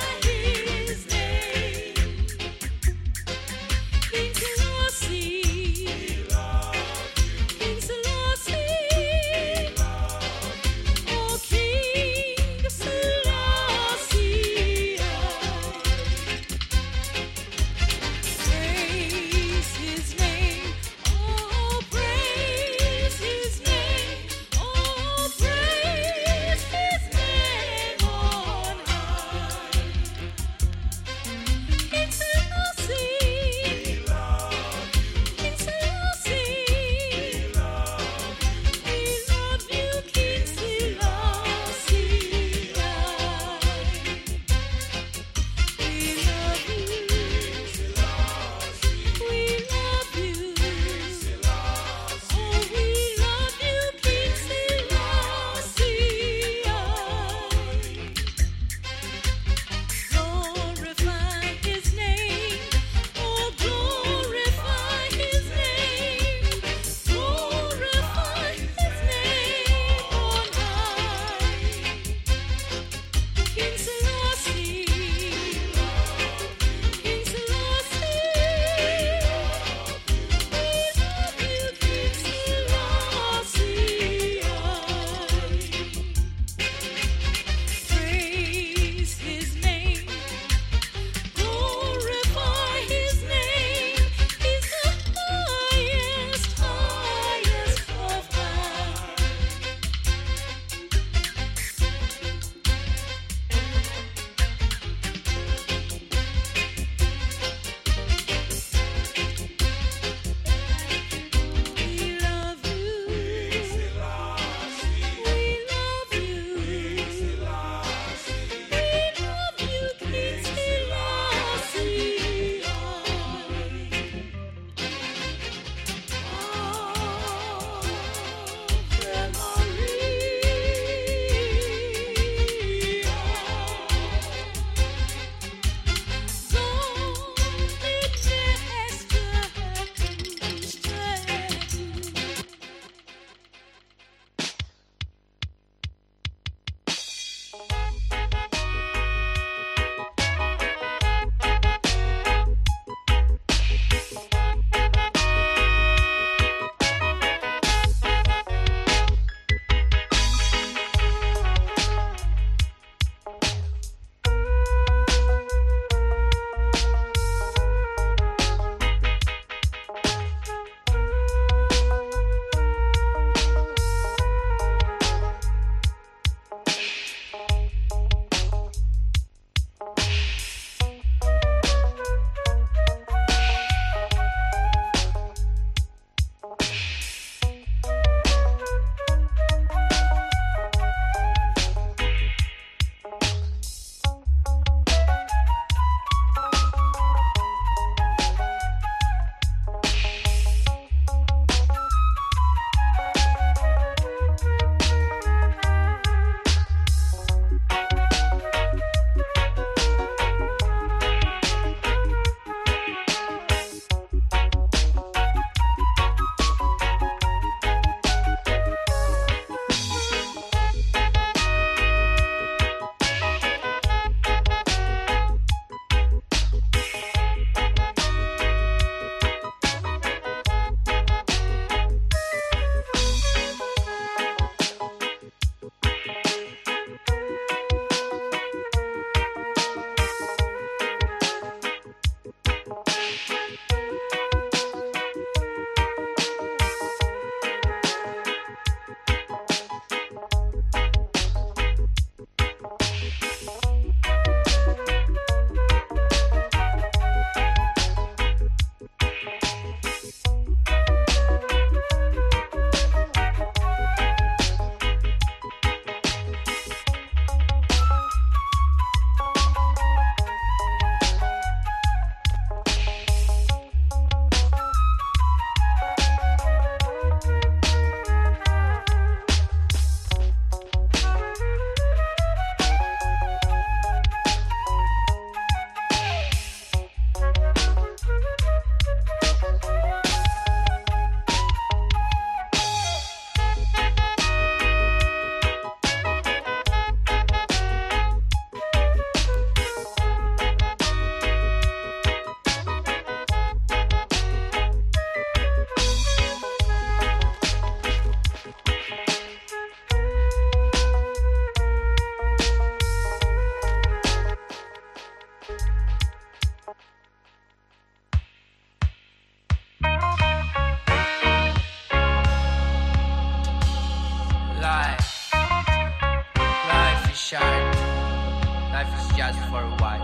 Life is just for a while.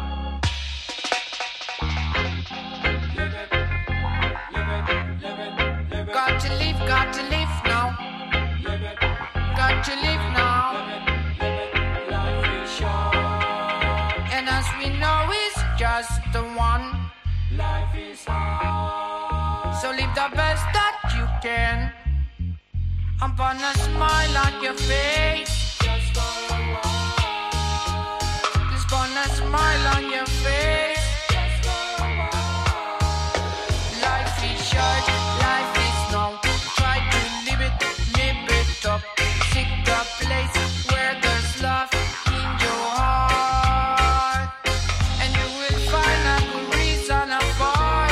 Got to live now. Got to live now. And as we know, it's just the one. Life is hard. So live the best that you can. I'm gonna smile on your face. Just for a while. Just gonna smile on your face. Just for a while. Life is short, life is long. Try to live it up. Seek the place where there's love in your heart, and you will find a good reason to fight.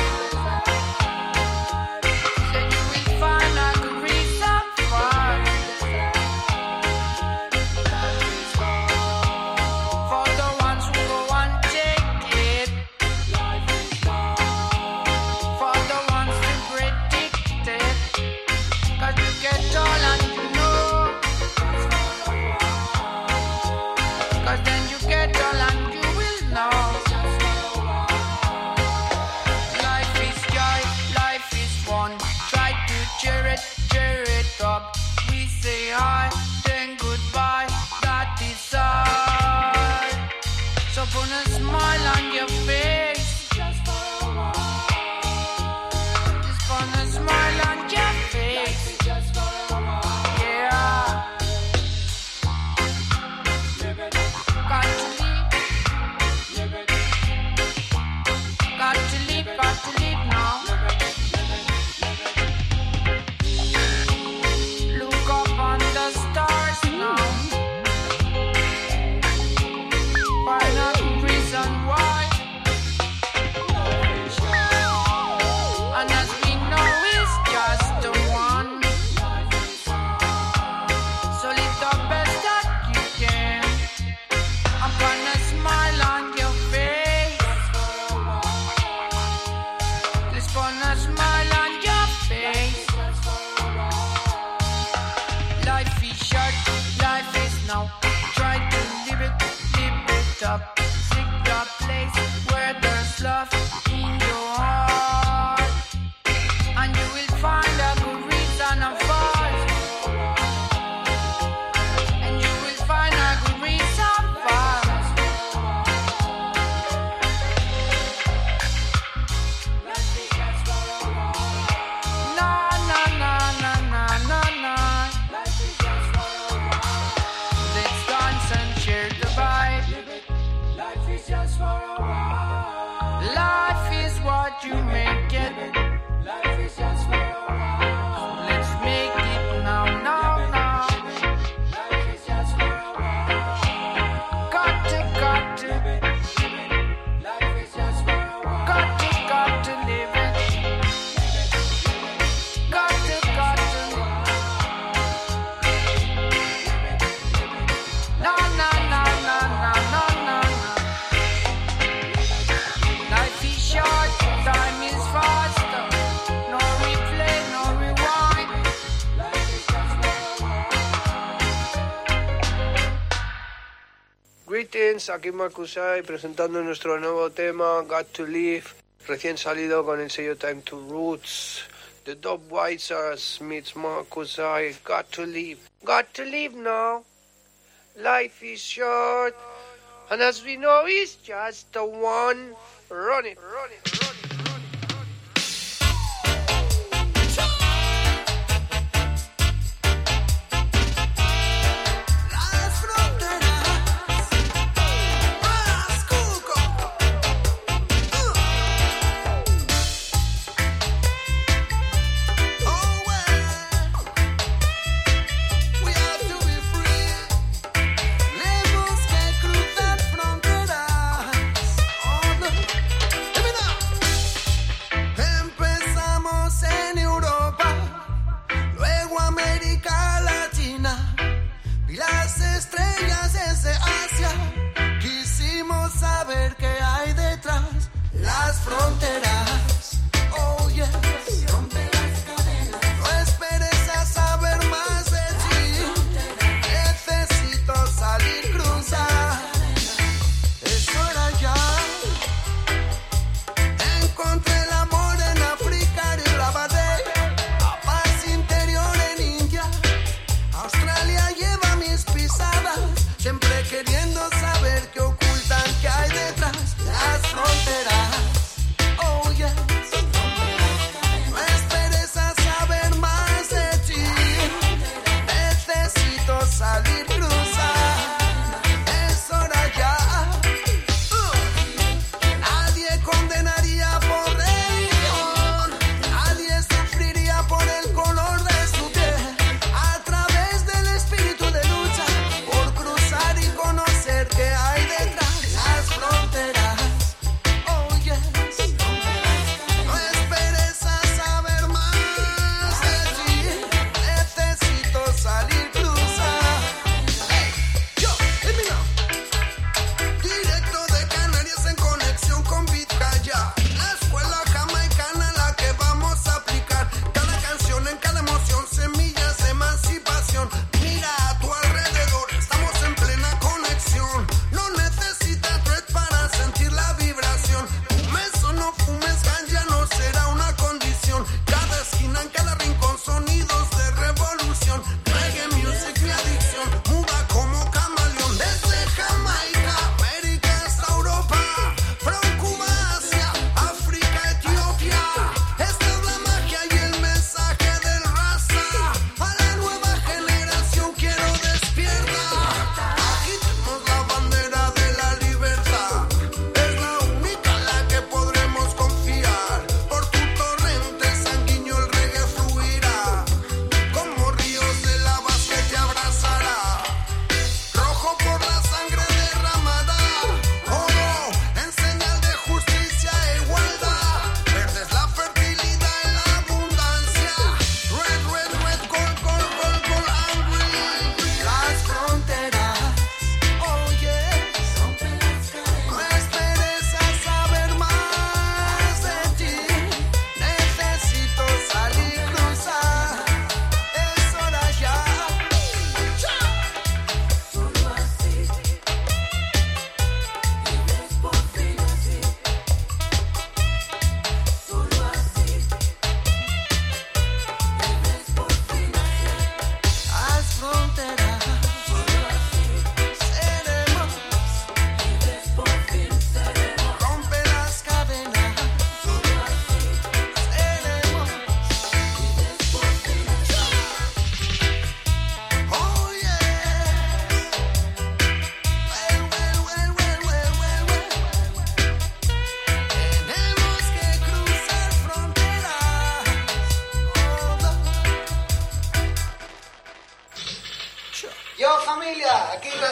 Then you will find a good reason to fight. For the ones who go and take it, for the ones who predict it, 'cause you get all and you know. 'Cause then you get all and you will know. Life is joy, life is fun. Try to cheer it up. We say hi, then goodbye, that is all. So put a smile on your face. Just for a while. Just put a smile on your face. Just for a while. Yeah. Got to live now. Look up on the stars now. Find a reason why. And as we know, it's just the one. So live the best that you can. I'm gonna smile on your face. Just gonna smile on your face. Life is short, life is now. Try to live it up. Seek the place where there's love in your heart, and you will find a good reason to fight. And you will find a good reason to fight. No, no, no, no, no, no, no. Let's dance and share the vibe. Life is just for a while. Life is what you make it. Life is just for a while. Let's make it now, now, now. Life is just for a while. Got to. Life is just for a while. Got to live it. Got to. No, no, no, no, no, no, no. Life is short, time is fast. No replay, no rewind. Greetings, aquí Marcusai presentando nuestro nuevo tema Got to Live, recién salido con el sello Time to Roots. The Dub Wisers meets Marcusai. Got to live now. Life is short, and as we know, it's just the one. Run it.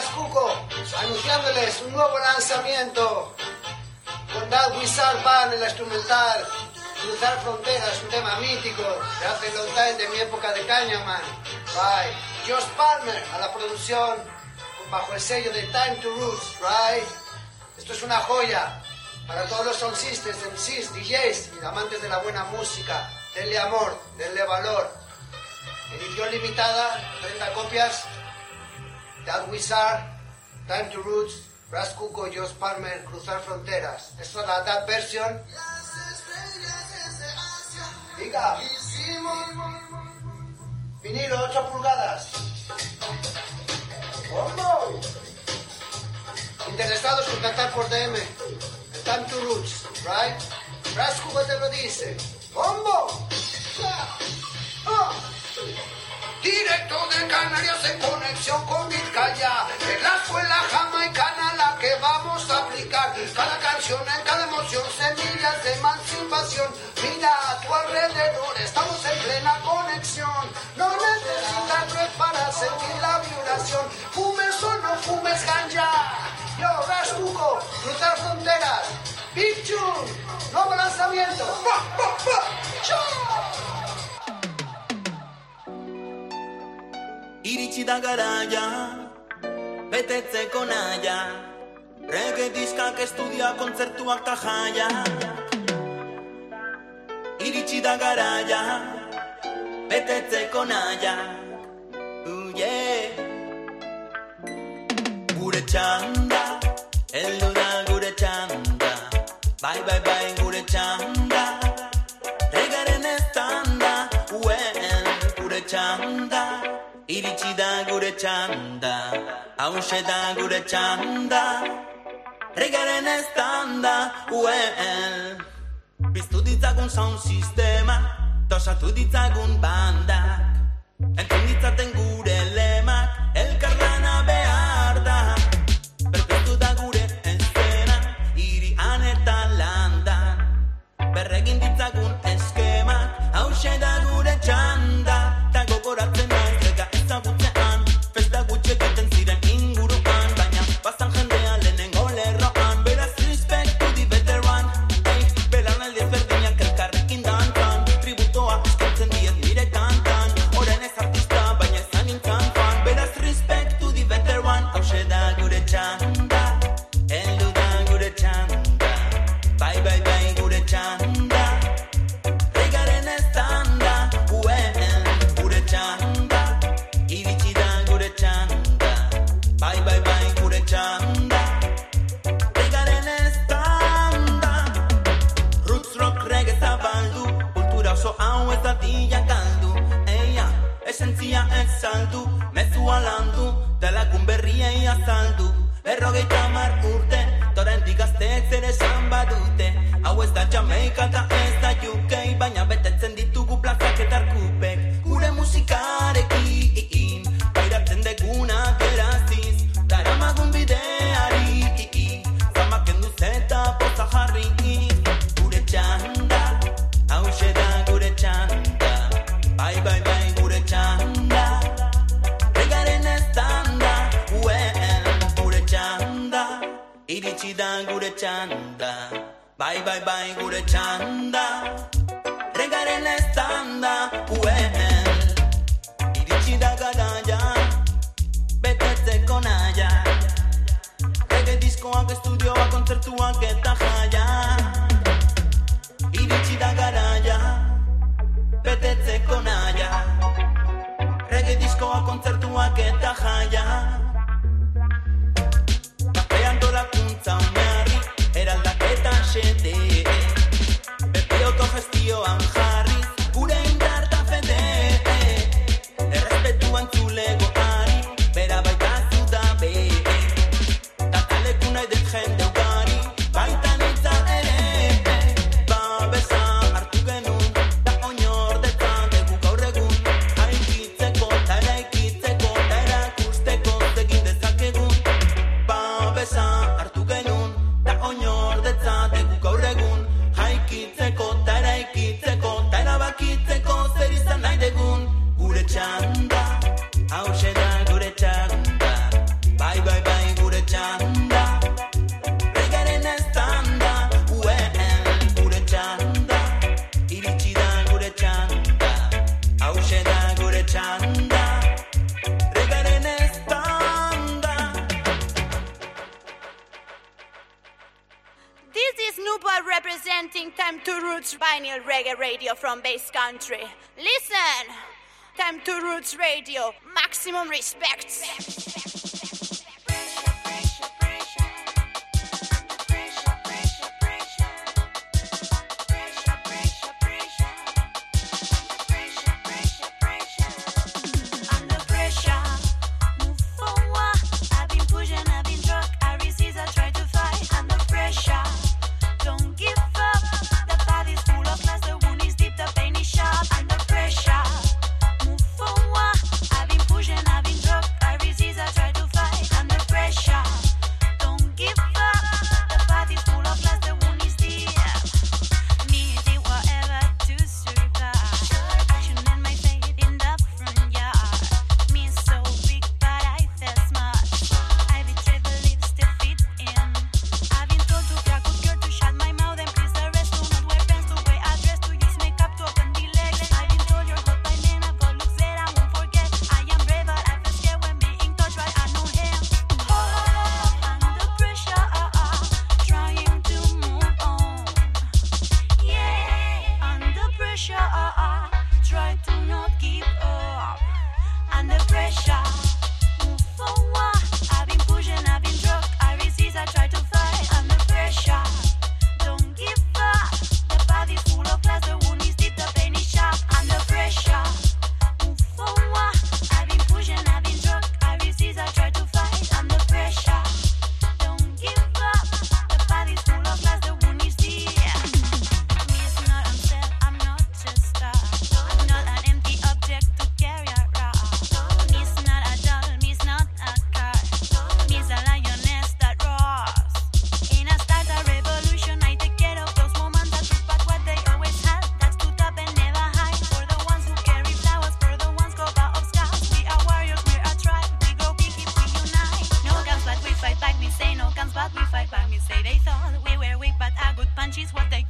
Rascuco, anunciándoles un nuevo lanzamiento con That Wizard Band en la instrumental, Cruzar Fronteras, un tema mítico de hace long time, de mi época de Cañaman. Right. Josh Palmer a la producción bajo el sello de Time to Roots, right? Esto es una joya para todos los sound systems, MCs, DJs y amantes de la buena música. Denle amor, denle valor. Edición limitada, 30 copias. That Wizard, Time to Roots, Brass Cuco, Josh Palmer, Cruzar Fronteras. Esta es la That version. Diga. Vinilo 8 pulgadas. ¡Bombo! Interesados, contactar por DM. Time to Roots, right? Brass Cuco te lo dice. ¡Bombo! Directo de Canarias en conexión con Vizcaya. En la escuela jamaicana la que vamos a aplicar. Cada canción, en cada emoción, semillas de emancipación. Mira a tu alrededor, estamos en plena conexión. No necesitas red para sentir la vibración. Fumes o no fumes ganja. Yo, Rascuco, Cruzar Fronteras. Big Tune, nuevo lanzamiento. Iritsi da garaia, betetzeko naia, reggae diskak, estudioa, kontzertuak ta jaia. Iritsi da garaia, betetzeko naia, yeah. Gure txanda, heldu da gure txanda, bai, bai, bai, gure txanda, regaren estanda, gure txanda. Iritsi da gure txanda, hause da gure txanda, regaren estanda, Piztu ditzagun sound sistema, tosatu ditzagun bandak, entzun ditzaten gure lemak, elkarlana behar da. Berpiztu da gure eszena, hirian eta landan, berregin ditzagun eskemak, hause da gure txanda, ta gogoratzen ezagutzean, festa gutxe egiten ziren inguruan, baina bazan jendea lehenengo lerroan, beraz respect to the veteran, belanaldi ezberdinak elkarrekin dantzan, tributoa eskertzen diet nire kantan, oren ez artista, baina ezan nintzen fan, beraz respect to the veteran, hause da gure txanda, heldu da gure txanda, bai, bai, bai, gure txanda, regaren estanda, gure txanda. Iritsi da gure txanda, bai, bai, bai, gure txanda, regaren estanda. Roots rock reggae zabaldu, kultura oso hau ez datia galdu, eia, esentzia ez saldu, mezua landu, delagun berriei azaldu. 50 urte, torendik gazteek zer esan badute, hau ez da Jamaica eta ez da UK, baina betetzen ditugu plazak eta arkupek, gure musikarekin, pairatzen degunak eraziz, daramagun bideari, zamaken duz eta poza jarri, gure txanda, hause da gure txanda, bai, bai, bai, gure txanda, regaren estanda, gure txanda, iritsi da gure txanda, bai, bai, bai, gure txanda, regaren estanda, iritsi da garaia, betetzeko naia, reggae diskoak, estudioak, kontzertuak eta jaia, iritsi da garaia, betetzeko naia, reggae diskoak, kontzertuak eta jaia. Kapean dolakuntza oinarri, eraldaketa xede, bete autogestioan jarriz, gure indar ta fede, errespetuan zulegoari, bera baita zudabe, listening Time to Roots vinyl reggae radio from Bass Country. Listen! Time to Roots Radio. Maximum respect. But we fight back, me say no comes, but we fight back. Me say they thought we were weak, but our good punch is what they